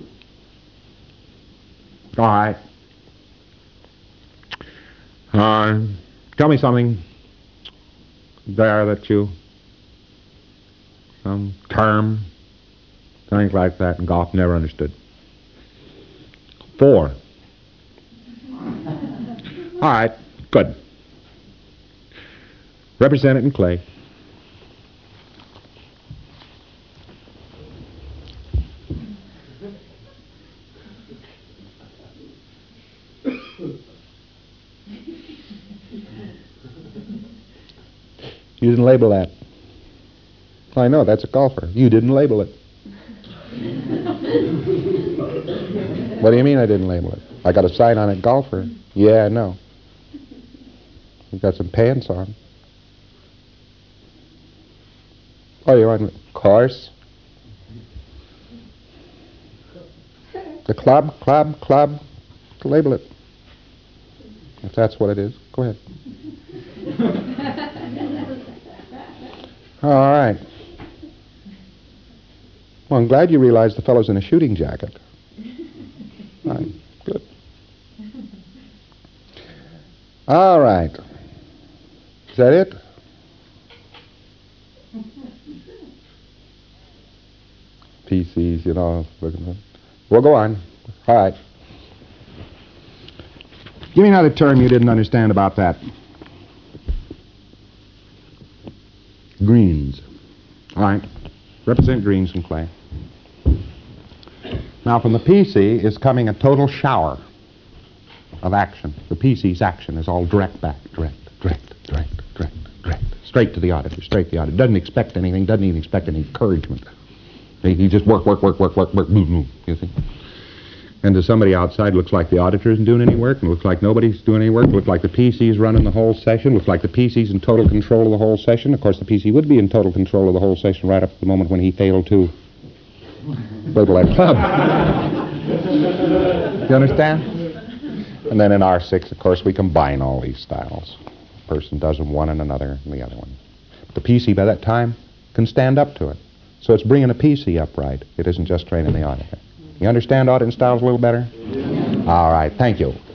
All right. Tell me something there that some term, things like that in golf, never understood. 4. All right, good. Represent it in clay. You didn't label that. I know, that's a golfer. You didn't label it. What do you mean I didn't label it? I got a sign on it, golfer. Yeah, I know. You've got some pants on. Oh, you're on, of course. The club. Label it. If that's what it is, go ahead. All right. Well, I'm glad you realize the fellow's in a shooting jacket. All right, good. All right. Is that it? PCs, you know. Well, go on. All right. Give me another term you didn't understand about that. Greens. All right. Represent greens in clay. Now, from the PC is coming a total shower. of action. The PC's action is all direct back, direct. Straight to the auditor, straight to the auditor. Doesn't expect anything, doesn't even expect any encouragement. He just work, boom, you see. And to somebody outside, looks like the auditor isn't doing any work, and looks like nobody's doing any work, looks like the PC's running the whole session, looks like the PC's in total control of the whole session. Of course, the PC would be in total control of the whole session right up to the moment when he failed to go to that club. You understand? And then in R6, of course, we combine all these styles. A person does them one and another and the other one. But the PC, by that time, can stand up to it. So it's bringing a PC upright. It isn't just training the auditor. You understand auditing styles a little better? All right, thank you.